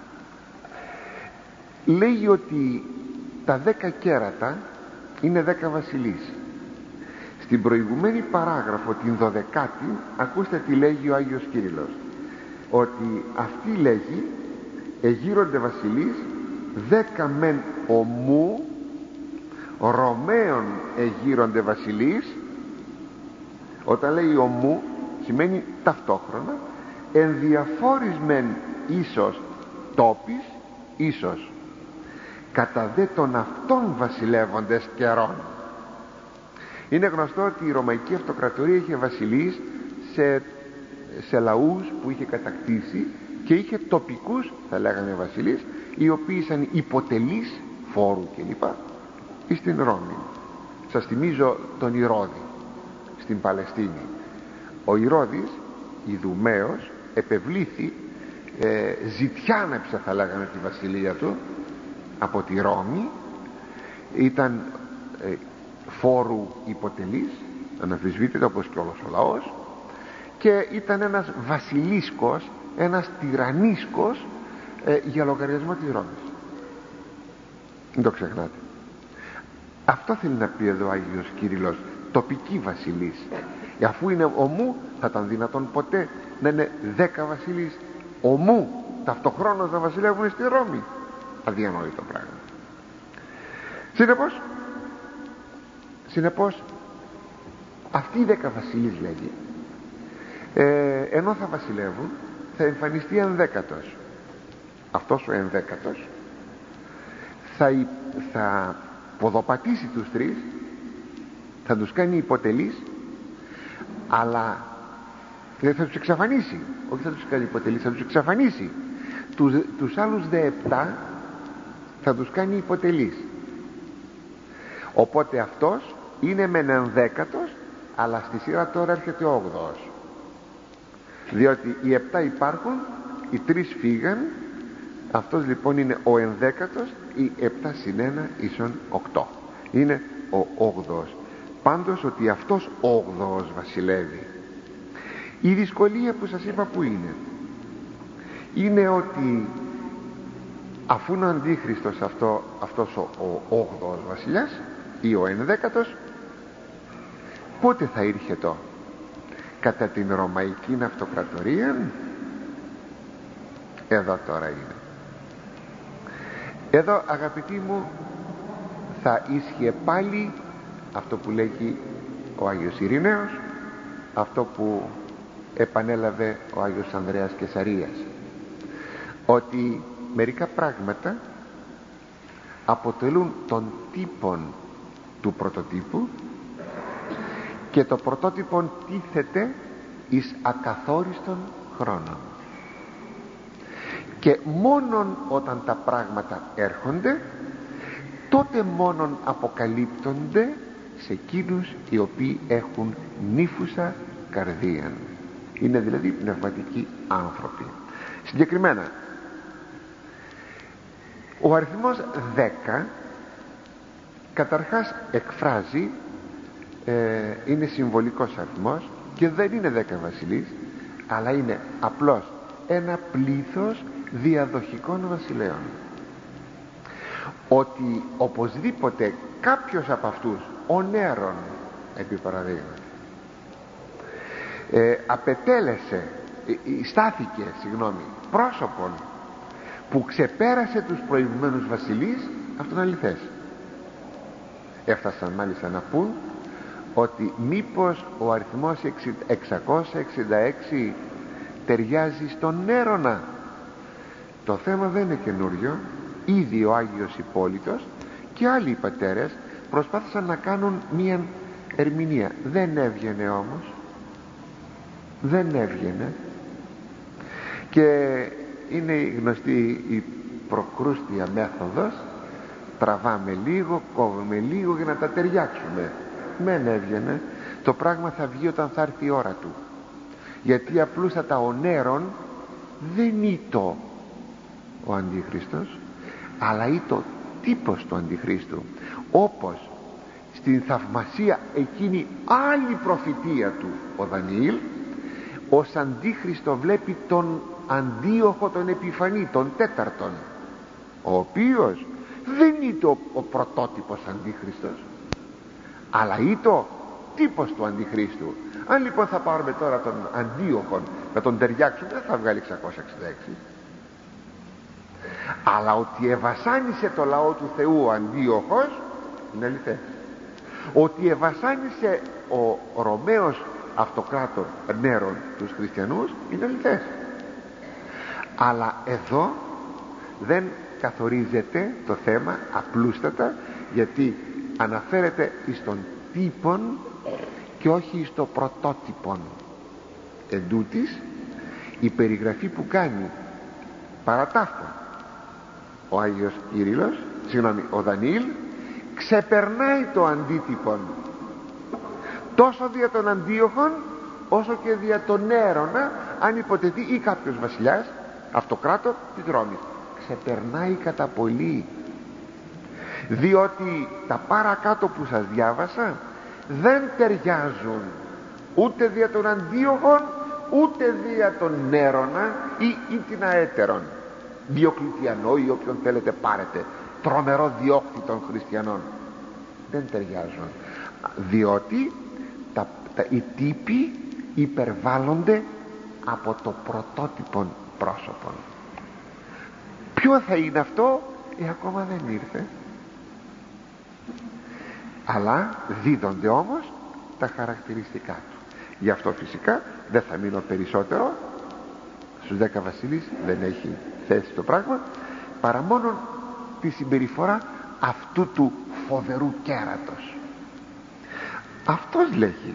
Λέει ότι τα δέκα κέρατα είναι δέκα βασιλείς. Στην προηγουμένη παράγραφο, την δωδεκάτη, ακούστε τι λέγει ο Άγιος Κύριλλος, ότι αυτοί, λέγει, εγείρονται βασιλείς, δέκα μεν ομού, Ρωμαίων εγείρονται βασιλείς. Όταν λέει ομού σημαίνει ταυτόχρονα, ενδιαφόρης μεν ίσως τόπις, ίσως κατά δε των αυτών βασιλεύοντες καιρών. Είναι γνωστό ότι η Ρωμαϊκή Αυτοκρατορία είχε βασιλείς σε, σε λαούς που είχε κατακτήσει, και είχε τοπικούς, θα λέγανε, βασιλείς, οι οποίοι ήσαν υποτελείς φόρου κλπ. Στην Ρώμη. Σας θυμίζω τον Ηρώδη στην Παλαιστίνη. Ο Ηρώδης, Ιδουμαίος, επευλήθη, ε, ζητιάνεψε, θα λέγανε, τη βασιλεία του από τη Ρώμη. Ήταν ε, φόρου υποτελής, αναμφισβήτητα, όπως και όλος ο λαός, και ήταν ένας βασιλίσκος, ένας τυραννίσκος ε, για λογαριασμό της Ρώμης. Μην το ξεχνάτε. Αυτό θέλει να πει εδώ ο Άγιος Κύριλλος, τοπική βασιλής. Αφού είναι ομού, θα ήταν δυνατόν ποτέ να είναι δέκα βασιλείς ομού ταυτοχρόνως να βασιλεύουν στη Ρώμη? Αδιανόητο πράγμα. Συνεπώς Συνεπώς αυτοί οι δέκα βασιλείς, λέγει, ε, ενώ θα βασιλεύουν, θα εμφανιστεί ενδέκατος. Αυτός ο ενδέκατος θα, θα ποδοπατήσει τους τρεις, θα τους κάνει υποτελείς, αλλά δεν θα τους εξαφανίσει. Όχι θα τους κάνει υποτελείς, θα τους εξαφανίσει. Τους, τους άλλους δε επτά θα τους κάνει υποτελείς. Οπότε αυτός είναι μεν ενδέκατος, αλλά στη σειρά τώρα έρχεται ο όγδοος, διότι οι επτά υπάρχουν, οι τρεις φύγαν. Αυτός λοιπόν είναι ο ενδέκατος, οι επτά συν ένα ίσον οκτώ, είναι ο όγδοος. Πάντως ότι αυτός όγδοος βασιλεύει. Η δυσκολία που σας είπα που είναι είναι ότι αφού είναι ο Αντίχριστος αυτό, αυτός ο, ο όγδοος βασιλιάς ή ο ενδέκατος, πότε θα ήρχετο? Κατά την Ρωμαϊκή Αυτοκρατορία? Εδώ τώρα είναι. Εδώ, αγαπητοί μου, θα ίσχυε πάλι αυτό που λέγει ο Άγιος Ειρηναίος, αυτό που επανέλαβε ο Άγιος Ανδρέας Κεσαρίας, ότι μερικά πράγματα αποτελούν τον τύπον του πρωτοτύπου και το πρωτότυπον τίθεται εις ακαθόριστον χρόνων, και μόνον όταν τα πράγματα έρχονται, τότε μόνον αποκαλύπτονται σε εκείνους οι οποίοι έχουν νύφουσα καρδίαν, είναι δηλαδή πνευματικοί άνθρωποι. Συγκεκριμένα ο αριθμός δέκα καταρχάς εκφράζει, ε, είναι συμβολικός αριθμός και δεν είναι δέκα βασιλείς, αλλά είναι απλώς ένα πλήθος διαδοχικών βασιλέων. Ότι οπωσδήποτε κάποιος από αυτούς, ο Νέρον επί παραδείγματι, ε, απετέλεσε, ε, στάθηκε συγγνώμη πρόσωπον που ξεπέρασε τους προηγουμένους βασιλείς, αυτό είναι αληθές. Έφτασαν μάλιστα να πούν ότι μήπως ο αριθμός εξακόσια εξήντα έξι ταιριάζει στον Νέρονα. Το θέμα δεν είναι καινούριο. Ήδη ο Άγιος Υπόλυτος και άλλοι πατέρες προσπάθησαν να κάνουν μία ερμηνεία. Δεν έβγαινε όμως, δεν έβγαινε. Και είναι γνωστή η προκρούστια μέθοδος, τραβάμε λίγο, κόβουμε λίγο για να τα ταιριάξουμε. Μεν έβγαινε, το πράγμα θα βγει όταν θα έρθει η ώρα του, γιατί απλούστατα ο Νέρον δεν ήτο ο Αντίχριστος, αλλά ήτο τύπος του Αντιχρίστου, όπως στην θαυμασία εκείνη άλλη προφητεία του ο Δανιήλ ως Αντίχριστο βλέπει τον Αντίοχο τον Επιφανή, τον τέταρτον, ο οποίος δεν ήτο ο, ο πρωτότυπος Αντίχριστος, αλλά ήτο τύπος του Αντιχρίστου. Αν λοιπόν θα πάρουμε τώρα τον Αντίοχον να τον ταιριάξουμε, δεν θα βγάλει εξακόσια εξήντα έξι. Αλλά ότι ευασάνισε το λαό του Θεού ο Αντίοχος είναι αληθές. Ότι ευασάνισε ο Ρωμαίος αυτοκράτορ Νέρον τους χριστιανούς είναι αληθές. Αλλά εδώ δεν καθορίζεται το θέμα απλούστατα, γιατί αναφέρεται εις τον τύπον και όχι εις το πρωτότυπον. Εν τούτης, η περιγραφή που κάνει παρά ταύτα ο Άγιος Κύριλλος, συγγνώμη, ο Δανιήλ, ξεπερνάει το αντίτυπον τόσο δια των Αντίοχων όσο και δια τον Νέρονα, αν υποτεθεί, ή κάποιος βασιλιάς αυτοκράτορ της Ρώμης. Ξεπερνάει κατά πολύ, διότι τα παρακάτω που σας διάβασα δεν ταιριάζουν ούτε δια των Αντίοχων ούτε δια τον Νέρονα ή, ή την αέτερον Διοκλητιανό ή όποιον θέλετε πάρετε, τρομερό διώκτη των χριστιανών. Δεν ταιριάζουν, διότι τα, τα, οι τύποι υπερβάλλονται από το πρωτότυπον πρόσωπον. Ποιο θα είναι αυτό? Ε, ακόμα δεν ήρθε. αλλά δίδονται όμως τα χαρακτηριστικά του. Γι' αυτό φυσικά δεν θα μείνω περισσότερο, στους δέκα βασιλείς δεν έχει θέση το πράγμα, παρά μόνο τη συμπεριφορά αυτού του φοβερού κέρατος. Αυτός λέγει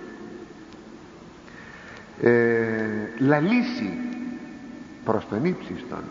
ε, λαλήσει προς τον ύψιστον,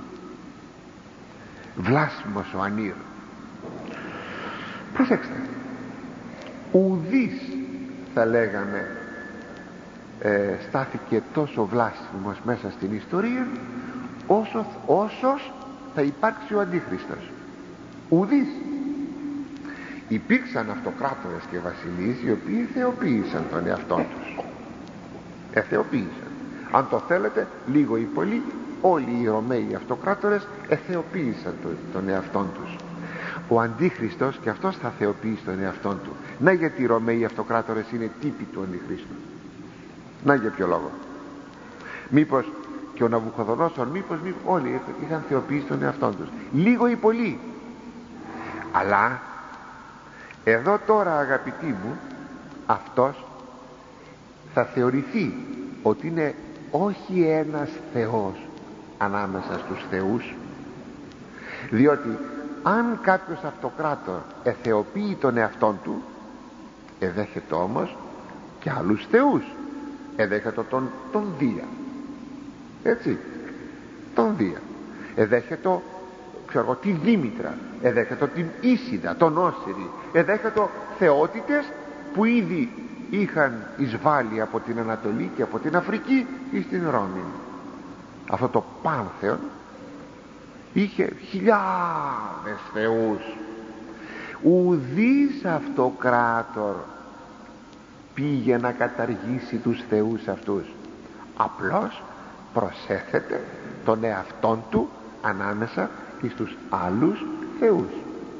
βλάσφημος ο ανήρ. Προσέξτε, ουδής θα λέγαμε ε, στάθηκε τόσο βλάσφημος μέσα στην ιστορία όσο, όσος θα υπάρξει ο Αντίχριστος. Ουδής. Υπήρξαν αυτοκράτορες και βασιλείς οι οποίοι θεοποίησαν τον εαυτό τους, εθεοποίησαν. Αν το θέλετε, λίγο ή πολύ, όλοι οι Ρωμαίοι αυτοκράτορες εθεοποίησαν τον, τον εαυτό τους. Ο Αντίχριστος και αυτός θα θεοποιήσει τον εαυτό του. Να γιατί οι Ρωμαίοι αυτοκράτορες είναι τύποι του Αντιχρίστου. Να για ποιο λόγο. Μήπως και ο Ναβουχοδονόσορ, μήπως, μήπως όλοι είχαν θεοποιήσει τον εαυτό τους, λίγο ή πολύ. Αλλά εδώ τώρα, αγαπητοί μου, αυτός θα θεωρηθεί ότι είναι όχι ένας Θεός ανάμεσα στους θεούς, διότι αν κάποιος αυτοκράτορ εθεοποιεί τον εαυτόν του, εδέχεται όμως και άλλους θεούς, εδέχεται τον, τον Δία, έτσι, τον Δία, εδέχεται, ξέρω, τη Δήμητρα, εδέχεται την Ίσιδα, τον Όσυρη, εδέχεται θεότητες που ήδη είχαν εισβάλει από την Ανατολή και από την Αφρική ή στην Ρώμη. Αυτό το πάνθεον είχε χιλιάδες θεούς. Ουδής αυτοκράτορ πήγε να καταργήσει τους θεούς αυτούς, απλώς προσέθεται τον εαυτόν του ανάμεσα στους άλλους θεούς.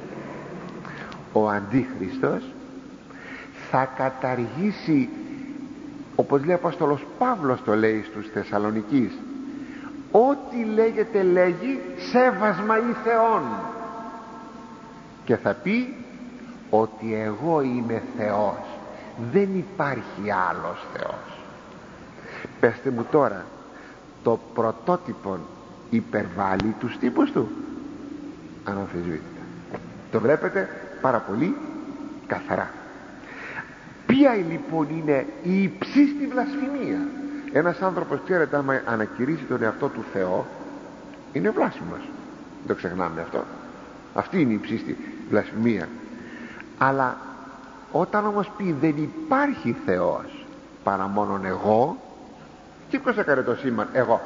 Ο Αντίχριστος θα καταργήσει, όπως λέει ο Απόστολος Παύλος το λέει στους Θεσσαλονικείς, ό,τι λέγεται λέγει σέβασμα ή Θεόν, και θα πει ότι εγώ είμαι Θεός, δεν υπάρχει άλλος Θεός. Πεςτε μου τώρα, το πρωτότυπο υπερβάλλει τους τύπους του? Αναμφισβήτητα. Το βλέπετε πάρα πολύ καθαρά. Ποια λοιπόν είναι η υψίστη βλασφημία? Ένας άνθρωπος, ξέρετε, άμα ανακηρύσει τον εαυτό του Θεό, είναι βλάσφημος, δεν το ξεχνάμε αυτό. Αυτή είναι η υψίστη βλασφημία. Αλλά όταν όμως πει δεν υπάρχει Θεός παρά μόνον εγώ, και ποιος έκανε το σήμα εγώ,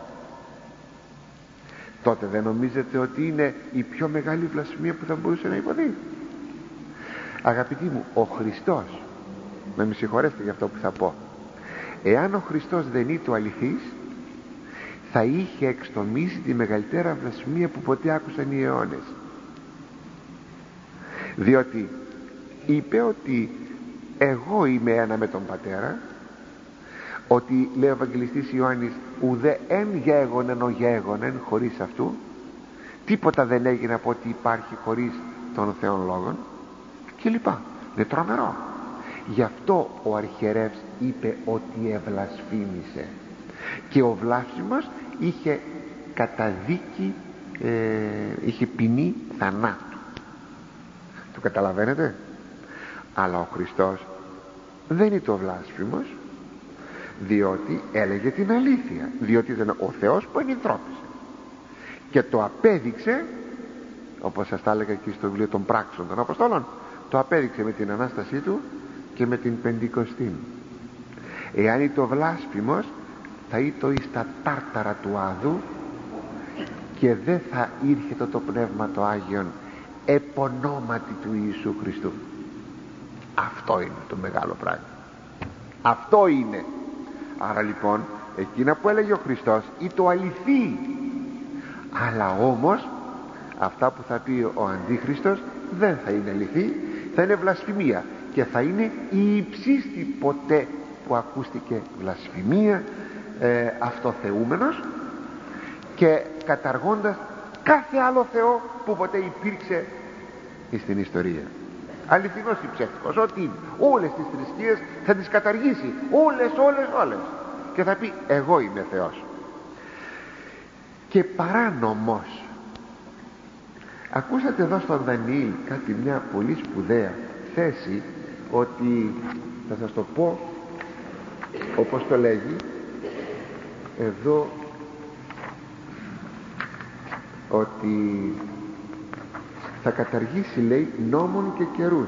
τότε δεν νομίζετε ότι είναι η πιο μεγάλη βλασφημία που θα μπορούσε να υποθεί? Αγαπητοί μου, ο Χριστός, να με συγχωρέσετε για αυτό που θα πω, εάν ο Χριστός δεν είναι το αληθής, θα είχε εξτομίσει τη μεγαλύτερα βλασφημία που ποτέ άκουσαν οι αιώνες. Διότι είπε ότι εγώ είμαι ένα με τον Πατέρα, ότι λέει ο Ευαγγελιστής Ιωάννης, ουδέ εν γέγον εν ο γέγον εν, χωρίς αυτού τίποτα δεν έγινε από ότι υπάρχει χωρίς των Θεών λόγων, και λοιπά. Είναι τρομερό. Γι' αυτό ο αρχιερεύς είπε ότι ευλασφήμισε, και ο βλάσφημος είχε καταδίκη, ε, είχε ποινή θανάτου. Το καταλαβαίνετε? Αλλά ο Χριστός δεν είναι το βλάσφημος, διότι έλεγε την αλήθεια, διότι ήταν ο Θεός που ενυνθρώπισε και το απέδειξε, όπως σας τα έλεγα εκεί στο βιβλίο των πράξεων των Αποστόλων, το απέδειξε με την Ανάστασή του και με την Πεντηκοστή. Εάν είναι το βλάσφημος, θα ήτο εις τα τάρταρα του Άδου και δεν θα ήρχεται το Πνεύμα το Άγιον επωνόματι του Ιησού Χριστού. Αυτό είναι το μεγάλο πράγμα. Αυτό είναι. Άρα λοιπόν εκείνα που έλεγε ο Χριστός ή το αληθή, αλλά όμως αυτά που θα πει ο Αντίχριστος δεν θα είναι αληθή, θα είναι βλασφημία, και θα είναι η υψίστη ποτέ που ακούστηκε βλασφημία, ε, αυτοθεούμενος και καταργώντας κάθε άλλο Θεό που ποτέ υπήρξε στην ιστορία. αληθινός ή ψεύτικος, ό,τι είναι, όλες τις θρησκείες θα τις καταργήσει, όλες, όλες, όλες, και θα πει εγώ είμαι Θεός. Και παράνομος. Ακούσατε εδώ στον Δανιήλ κάτι, μια πολύ σπουδαία θέση, ότι θα σας το πω όπως το λέγει εδώ, ότι θα καταργήσει, λέει, νόμων και καιρούς,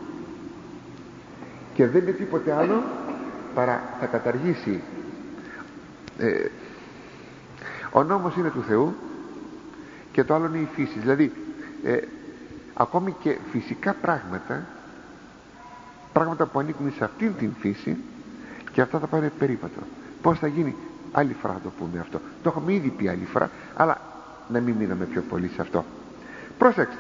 και δεν είναι τίποτε άλλο παρά θα καταργήσει ε, ο νόμος είναι του Θεού και το άλλο είναι η φύση. Δηλαδή ε, ακόμη και φυσικά πράγματα, πράγματα που ανήκουν σε αυτήν την φύση, και αυτά θα πάνε περίπατο. Πώς θα γίνει, άλλη φορά θα το πούμε αυτό, το έχουμε ήδη πει άλλη φορά, αλλά να μην μείναμε πιο πολύ σε αυτό. Προσέξτε,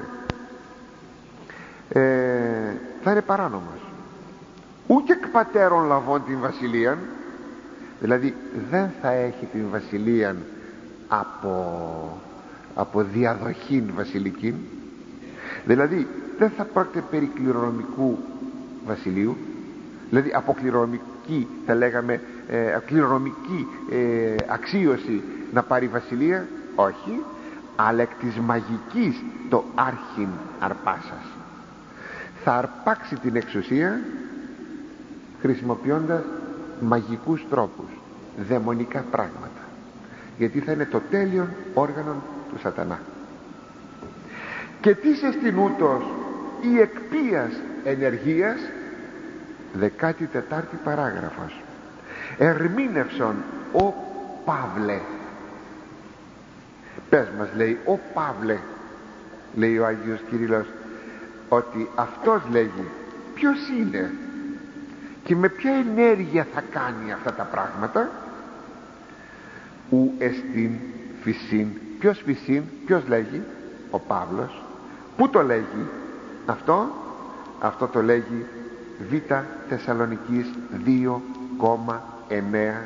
ε, θα είναι παράνομος. Ούτε εκ πατέρων λαβών την βασιλείαν, δηλαδή δεν θα έχει την βασιλείαν από, από διαδοχήν βασιλικήν, δηλαδή δεν θα πρόκειται περί κληρονομικού βασιλείου, δηλαδή από κληρονομική, θα λέγαμε ε, κληρονομική ε, αξίωση να πάρει βασιλεία, όχι, αλλά εκ της μαγικής το άρχιν αρπάσας. Θα αρπάξει την εξουσία χρησιμοποιώντας μαγικούς τρόπους, δαιμονικά πράγματα, γιατί θα είναι το τέλειον όργανο του σατανά. Και τι σε στην ούτως η εκπίας ενεργείας, δεκάτη τετάρτη παράγραφος, ερμήνευσον ο Παύλε. Πες μας, λέει, ο Παύλε, λέει ο Άγιος Κυρίλλος, ότι αυτός λέγει ποιος είναι και με ποια ενέργεια θα κάνει αυτά τα πράγματα. Ου εστίν φυσίν. Ποιος φυσίν, ποιος λέγει? Ο Παύλος. Πού το λέγει αυτό? Αυτό το λέγει Β Θεσσαλονικής δύο εννέα.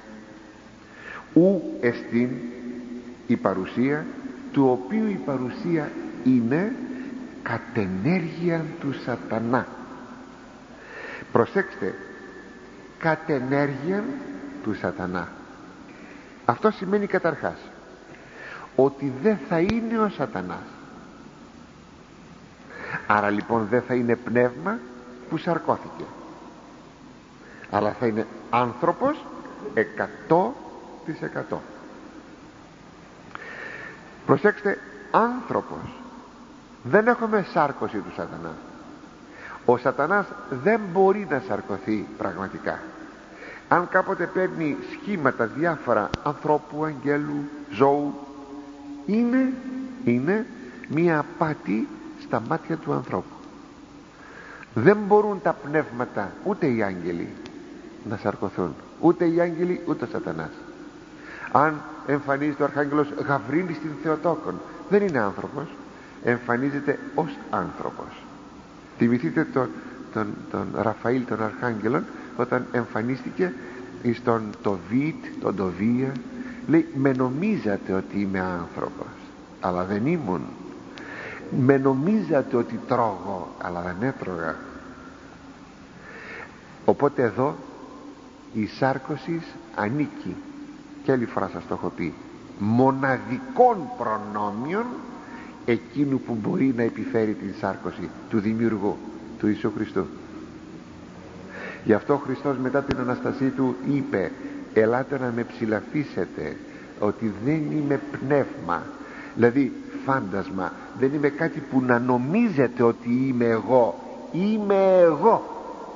Ου εστίν η παρουσία, του οποίου η παρουσία είναι κατενέργεια του σατανά. Προσέξτε, κατενέργεια του σατανά. Αυτό σημαίνει καταρχάς ότι δεν θα είναι ο σατανάς. Άρα λοιπόν δεν θα είναι πνεύμα που σαρκώθηκε, αλλά θα είναι άνθρωπος εκατό τοις εκατό. Προσέξτε, άνθρωπος. Δεν έχουμε σάρκωση του σατανά. Ο σατανάς δεν μπορεί να σαρκωθεί πραγματικά. Αν κάποτε παίρνει σχήματα διάφορα ανθρώπου, αγγέλου, ζώου, είναι, είναι μία απάτη στα μάτια του ανθρώπου. Δεν μπορούν τα πνεύματα, ούτε οι άγγελοι, να σαρκωθούν. Ούτε οι άγγελοι, ούτε ο σατανάς. Αν εμφανίζεται ο Αρχάγγελος Γαβρίλης στην Θεοτόκον, δεν είναι άνθρωπος, εμφανίζεται ως άνθρωπος. Θυμηθείτε τον, τον, τον Ραφαήλ τον Αρχάγγελον, όταν εμφανίστηκε στον Τοβίτ, τον Τοβία, λέει, με νομίζατε ότι είμαι άνθρωπος, αλλά δεν ήμουν. Με νομίζατε ότι τρώγω, αλλά δεν έτρωγα. Οπότε εδώ η σάρκωση ανήκει, και άλλη φορά σας το έχω πει, μοναδικών προνόμιων εκείνου που μπορεί να επιφέρει την σάρκωση, του Δημιουργού, του Ιησού Χριστού. Γι' αυτό ο Χριστός μετά την Αναστασή του είπε, ελάτε να με ψηλαφίσετε, ότι δεν είμαι πνεύμα, δηλαδή φάντασμα, δεν είμαι κάτι που να νομίζετε ότι είμαι εγώ, είμαι εγώ.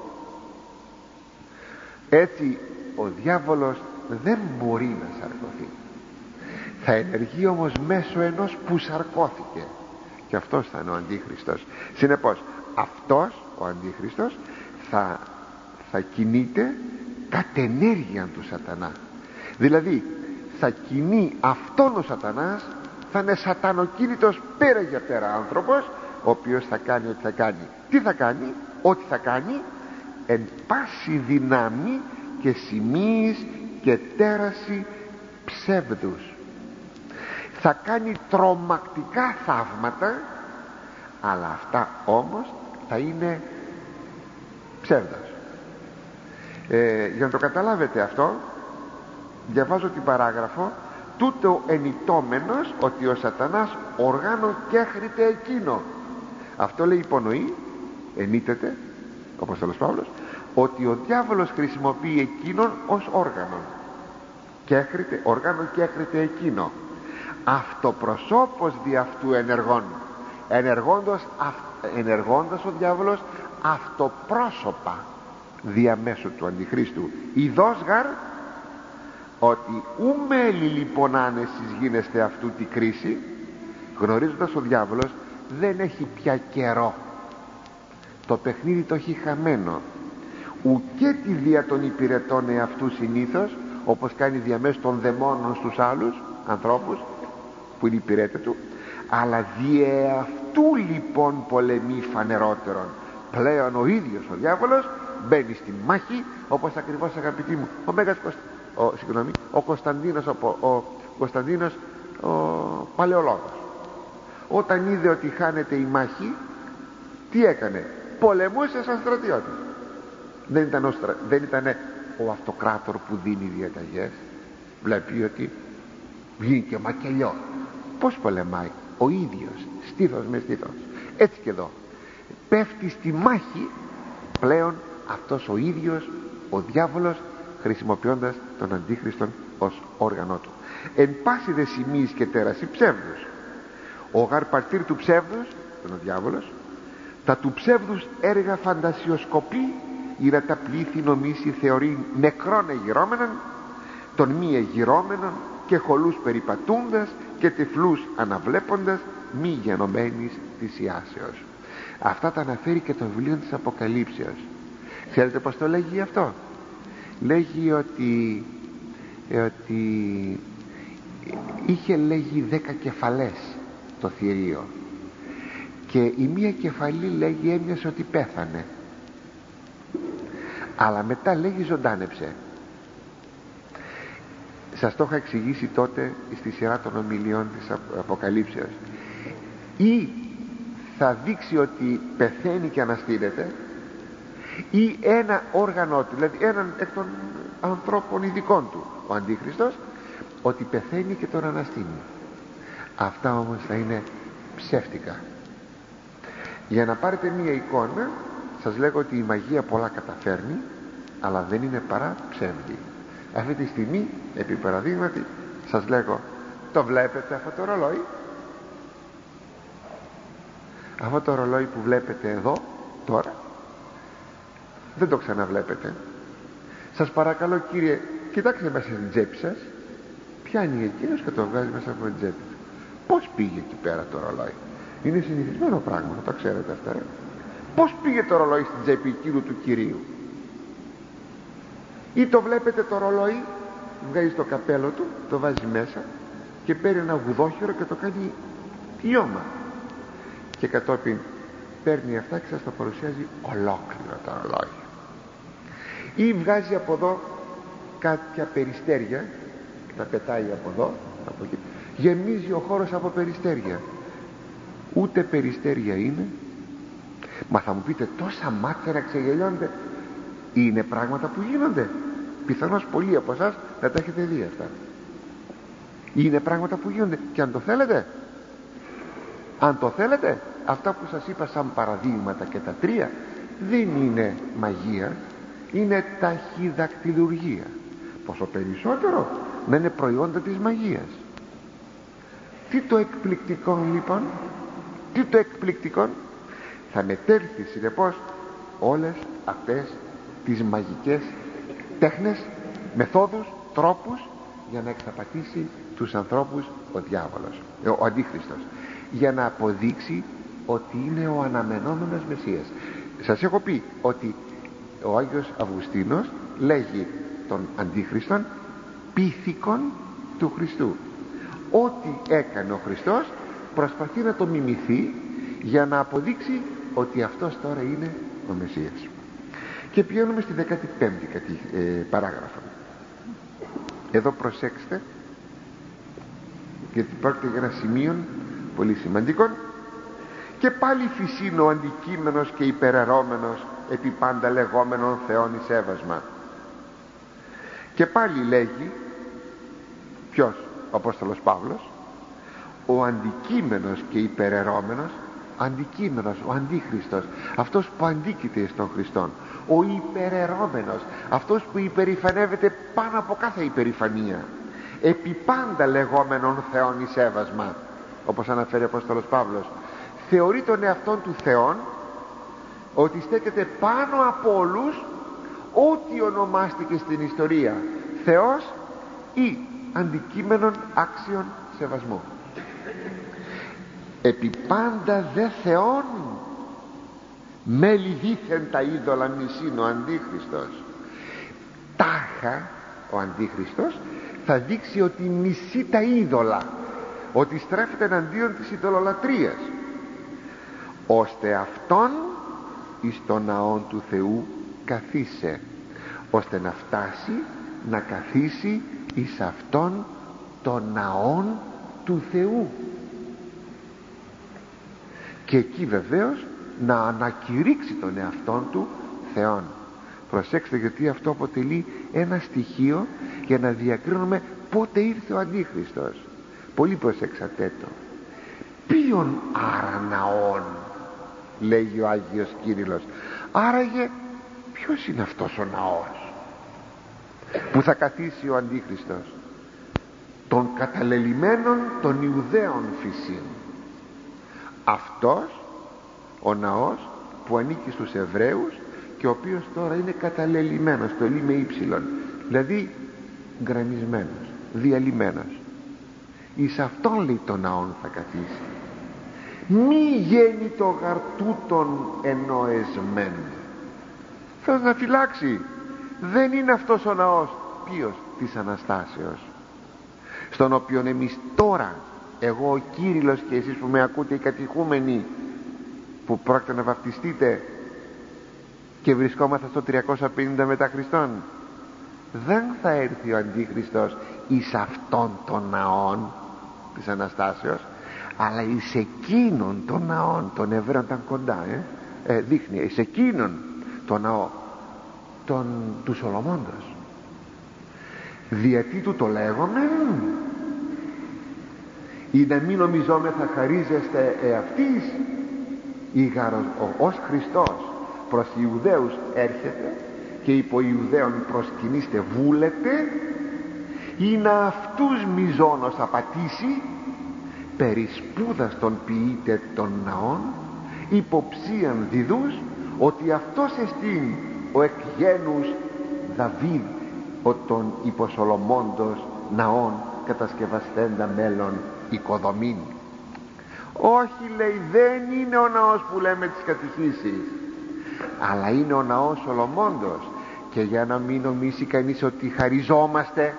Έτσι ο διάβολος δεν μπορεί να σαρκωθεί. Θα ενεργεί όμως μέσω ενός που σαρκώθηκε, και αυτός θα είναι ο Αντίχριστος. Συνεπώς αυτός ο Αντίχριστος θα, θα κινείται κατ' ενέργεια του σατανά. Δηλαδή θα κινεί αυτόν ο σατανάς, θα είναι σατανοκίνητος πέρα για πέρα άνθρωπος, ο οποίος θα κάνει ό,τι θα κάνει. Τι θα κάνει? Ό,τι θα κάνει εν πάση δυνάμει και σημείας και τέραση ψεύδους. Θα κάνει τρομακτικά θαύματα, αλλά αυτά όμως θα είναι ψεύδος. ε, για να το καταλάβετε αυτό, διαβάζω την παράγραφο: τούτο ενητόμενος ότι ο σατανάς οργάνων κέχρηται εκείνο. Αυτό λέει, υπονοεί, ενίτεται ο Απόστολος Παύλος, ότι ο διάβολος χρησιμοποιεί εκείνον ως όργανο. Κέχρηται, όργανο κέχρηται εκείνο. Αυτοπροσώπος δι' αυτού ενεργών. Ενεργώντας, αυ, ενεργώντας ο διάβολος αυτοπρόσωπα διαμέσου του Αντιχρίστου. Ιδός γαρ ότι ου μέλη λοιπόν άνεσης γίνεστε αυτού τη κρίση, γνωρίζοντας ο διάβολος δεν έχει πια καιρό, το παιχνίδι το έχει χαμένο, ουκέ τη δια των υπηρετών εαυτού συνήθως, όπως κάνει διαμέσου των δαιμόνων στους άλλους ανθρώπους που είναι υπηρέτε του, αλλά δι' αυτού λοιπόν πολεμεί φανερότερον. Πλέον ο ίδιος ο διάβολος μπαίνει στη μάχη, όπως ακριβώς, αγαπητοί μου, ο Μέγας Κωστα... ο, συγγνώμη, ο Κωνσταντίνος ο, ο, Κωνσταντίνος ο Παλαιολόγος, όταν είδε ότι χάνεται η μάχη, τι έκανε? Πολεμούσε σαν στρατιώτης. Δεν ήταν ο, στρα... δεν ήταν ο αυτοκράτορ που δίνει διαταγές. Βλέπει ότι βγήκε και μακελιό. Πώς πολεμάει? Ο ίδιος, στήθος με στήθος. Έτσι και εδώ πέφτει στη μάχη πλέον αυτός ο ίδιος ο διάβολος, χρησιμοποιώντας τον Αντίχριστον ως όργανό του. Εν πάση δε σημείς και τέραση ψεύδους. Ο γαρ παρτήρ του ψεύδους, τον ο διάβολος, τα του ψεύδους έργα φαντασιοσκοπεί, ήρα τα πλήθη νομίσει θεωρεί νεκρόν εγυρώμενον, των μη εγυρώμενων και χολούς περιπατούντας και τυφλούς αναβλέποντας, μη γενομένης θυσιάσεως. Αυτά τα αναφέρει και το βιβλίο της Αποκαλύψεως. Ξέρετε πως το λέγει αυτό? Λέγει ότι, ότι είχε, λέγει, δέκα κεφαλές το θηρίο, και η μία κεφαλή, λέγει, έμοιασε ότι πέθανε, αλλά μετά, λέγει, ζωντάνεψε. Σας το είχα εξηγήσει τότε στη σειρά των ομιλιών της Αποκαλύψεως. Ή θα δείξει ότι πεθαίνει και αναστήνεται, ή ένα όργανο του, δηλαδή έναν εκ των ανθρώπων ειδικών του, ο Αντίχριστος, ότι πεθαίνει και τον αναστήνει. Αυτά όμως θα είναι ψεύτικα. Για να πάρετε μία εικόνα, σας λέγω ότι η μαγεία πολλά καταφέρνει, αλλά δεν είναι παρά ψεύδι. Αυτή τη στιγμή, επί παραδείγματι, σας λέγω, το βλέπετε αυτό το ρολόι? Αυτό το ρολόι που βλέπετε εδώ τώρα, δεν το ξαναβλέπετε. Σας παρακαλώ, κύριε, κοιτάξτε μέσα στην τσέπη σας. Πιάνει εκείνος και το βγάζει μέσα από την τσέπη του. Πώς πήγε εκεί πέρα το ρολόι? Είναι συνηθισμένο πράγμα, το ξέρετε αυτά, ρε. Πώς πήγε το ρολόι στην τσέπη εκείνου του κυρίου? Ή το βλέπετε το ρολόι, βγάζει το καπέλο του, το βάζει μέσα και παίρνει ένα γουδόχυρο και το κάνει λιώμα, και κατόπιν παίρνει αυτά και σας το παρουσιάζει ολόκληρο το ρολόι. Ή βγάζει από εδώ κάποια περιστέρια, τα πετάει από εδώ, από εκεί. Γεμίζει ο χώρος από περιστέρια. Ούτε περιστέρια είναι. Μα θα μου πείτε, τόσα μάτια να ξεγελιώνται? Είναι πράγματα που γίνονται. Πιθανώς πολλοί από εσάς να τα έχετε δει αυτά. Είναι πράγματα που γίνονται. Και αν το θέλετε, αν το θέλετε, αυτά που σας είπα σαν παραδείγματα και τα τρία, δεν είναι μαγεία, είναι ταχυδακτηλουργία. Πόσο περισσότερο να είναι προϊόντα της μαγείας. Τι το εκπληκτικό λοιπόν? Τι το εκπληκτικό? Θα μετέλθει συνεπώς όλες αυτές τις μαγικές τέχνες, μεθόδους, τρόπους, για να εξαπατήσει τους ανθρώπους ο διάβολος, ο Αντίχριστος, για να αποδείξει ότι είναι ο αναμενόμενος Μεσσίας. Σας έχω πει ότι ο Άγιος Αυγουστίνος λέγει τον Αντίχριστον πίθηκον του Χριστού. Ό,τι έκανε ο Χριστός προσπαθεί να το μιμηθεί για να αποδείξει ότι αυτός τώρα είναι ο Μεσσίας. Και πηγαίνουμε στη δέκατη πέμπτη ε, παράγραφο. Εδώ προσέξτε, γιατί πρόκειται για ένα σημείο πολύ σημαντικό. Και πάλι φυσήν ο αντικείμενος και υπεραιρώμενος επί πάντα λεγόμενον Θεόν εις έβασμα. Και πάλι λέγει, ποιος? Ο Απόστολος Παύλος, ο αντικείμενος και υπεραιρώμενος, αντικείμενος, ο Αντίχριστος, αυτός που αντίκειται στον Χριστόν, ο υπεραιρώμενος, αυτός που υπερηφανεύεται πάνω από κάθε υπερηφανία, επί πάντα λεγόμενον Θεόν εις έβασμα, όπως αναφέρει ο Απόστολος Παύλος. Θεωρεί τον εαυτόν του Θεόν ότι στέκεται πάνω από όλους, ό,τι ονομάστηκε στην ιστορία Θεός ή αντικείμενον άξιον σεβασμού. Επί πάντα δε Θεόν μέλη δήθεν τα είδωλα μισήν ο Αντίχριστος. Τάχα ο Αντίχριστος θα δείξει ότι μισεί τα είδωλα, ότι στρέφεται εναντίον της ειδωλολατρίας, ώστε αυτόν εις τον ναόν του Θεού καθίσε, ώστε να φτάσει να καθίσει εις αυτόν τον ναόν του Θεού, και εκεί βεβαίως να ανακηρύξει τον εαυτόν του Θεόν. Προσέξτε, γιατί αυτό αποτελεί ένα στοιχείο για να διακρίνουμε πότε ήρθε ο Αντίχριστος. Πολύ προσέξατε το. Ποιον άρα ναόν, λέγει ο Άγιος Κύριλλος. Άραγε ποιος είναι αυτός ο ναός που θα καθίσει ο Αντίχριστος? Των καταλελειμμένων των Ιουδαίων φυσίων. Αυτός ο ναός που ανήκει στους Εβραίους και ο οποίος τώρα είναι καταλελειμμένος, το λί με ύψιλον, δηλαδή γκρεμισμένος, διαλυμένος. Εις αυτόν, λέει, τον ναόν θα καθίσει. Μη γέννη το γαρτούτον εννοεσμέν. Θέλει να φυλάξει. Δεν είναι αυτός ο ναός. Ποιος? Της Αναστάσεως, στον οποίον εμείς τώρα, εγώ ο Κύριλλος και εσείς που με ακούτε, οι κατηχούμενοι που πρόκειται να βαπτιστείτε και βρισκόμαστε στο τριακόσια πενήντα μετά Χριστόν, δεν θα έρθει ο Αντίχριστος εις αυτόν τον ναόν της Αναστάσεως, αλλά εις εκείνον τον ναόν των Εβραίων. Ήταν κοντά, ε? Ε, δείχνει εις εκείνον τον ναό τον, του Σολομώντος. Γιατί του το λέγομεν, ή να μην νομιζόμεθα χαρίζεστε εαυτής, ή γαρος, ο, ως Χριστός προς Ιουδαίους έρχεται και υπό Ιουδαίων προσκυνείστε βούλετε, ή να αυτούς μιζώνος απατήσει, περί σπούδας τον ποιείτε των ναών, υποψίαν διδούς ότι αυτός εστίν ο εκ γένους Δαβίδ, ο των υποσολομώντος ναών κατασκευαστέντα μέλλον οικοδομήν. Όχι, λέει, δεν είναι ο ναός που λέμε τις κατηχήσεις, αλλά είναι ο ναός Σολομώντος. Και για να μην νομίσει κανείς ότι χαριζόμαστε,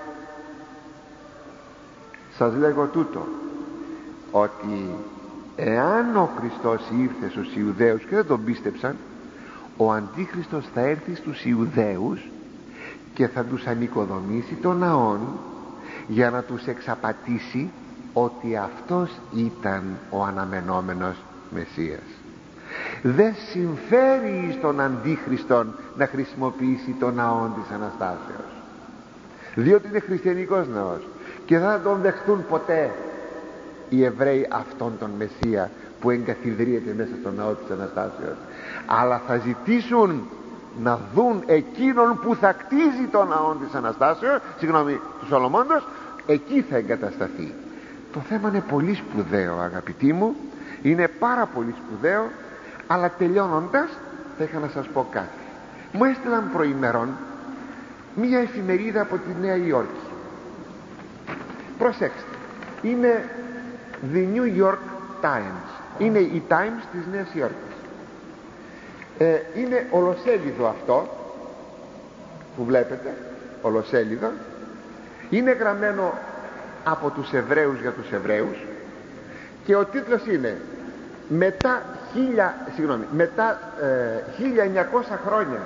σας λέγω τούτο, ότι εάν ο Χριστός ήρθε στους Ιουδαίους και δεν τον πίστεψαν, ο Αντίχριστος θα έρθει στους Ιουδαίους και θα τους ανοικοδομήσει τον ναόν για να τους εξαπατήσει ότι αυτός ήταν ο αναμενόμενος Μεσσίας. Δεν συμφέρει στον Αντίχριστον να χρησιμοποιήσει τον ναόν της Αναστάσεως, διότι είναι χριστιανικός ναός και δεν θα τον δεχτούν ποτέ οι Εβραίοι αυτόν τον Μεσσία που εγκαθιδρύεται μέσα στον ναό της Αναστάσεως, αλλά θα ζητήσουν να δουν εκείνον που θα κτίζει τον ναό της Αναστάσεως, συγγνώμη, του Σολομώντος. Εκεί θα εγκατασταθεί. Το θέμα είναι πολύ σπουδαίο, αγαπητοί μου, είναι πάρα πολύ σπουδαίο, αλλά τελειώνοντας θα είχα να σας πω κάτι. Μου έστειλαν προημερών μία εφημερίδα από τη Νέα Υόρκη. Προσέξτε, είναι The New York Times, είναι η Times της Νέας Υόρκης. ε, είναι ολοσέλιδο αυτό που βλέπετε, ολοσέλιδο, είναι γραμμένο από τους Εβραίους για τους Εβραίους και ο τίτλος είναι μετά, χίλια, συγγνώμη, μετά ε, χίλια εννιακόσια χρόνια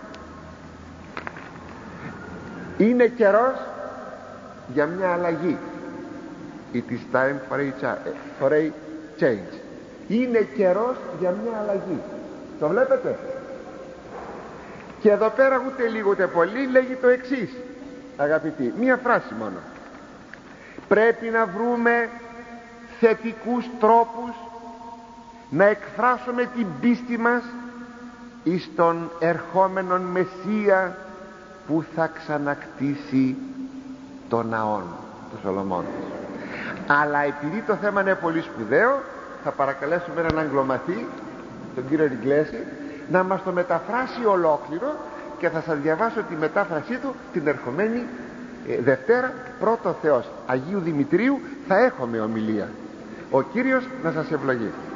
είναι καιρός για μια αλλαγή. It is time for a, for a change. Είναι καιρός για μια αλλαγή. Το βλέπετε? Και εδώ πέρα ούτε λίγο ούτε πολύ λέγει το εξής, αγαπητοί, μία φράση μόνο. Πρέπει να βρούμε θετικούς τρόπους να εκφράσουμε την πίστη μας εις τον ερχόμενον Μεσσία που θα ξανακτήσει το ναόν του Σολομών. Αλλά επειδή το θέμα είναι πολύ σπουδαίο, θα παρακαλέσουμε έναν αγγλομαθή, τον κύριο Ριγκλέση, να μας το μεταφράσει ολόκληρο και θα σας διαβάσω τη μετάφρασή του την ερχομένη ε, Δευτέρα, πρώτο Θεός Αγίου Δημητρίου, θα έχουμε ομιλία. Ο Κύριος να σας ευλογεί.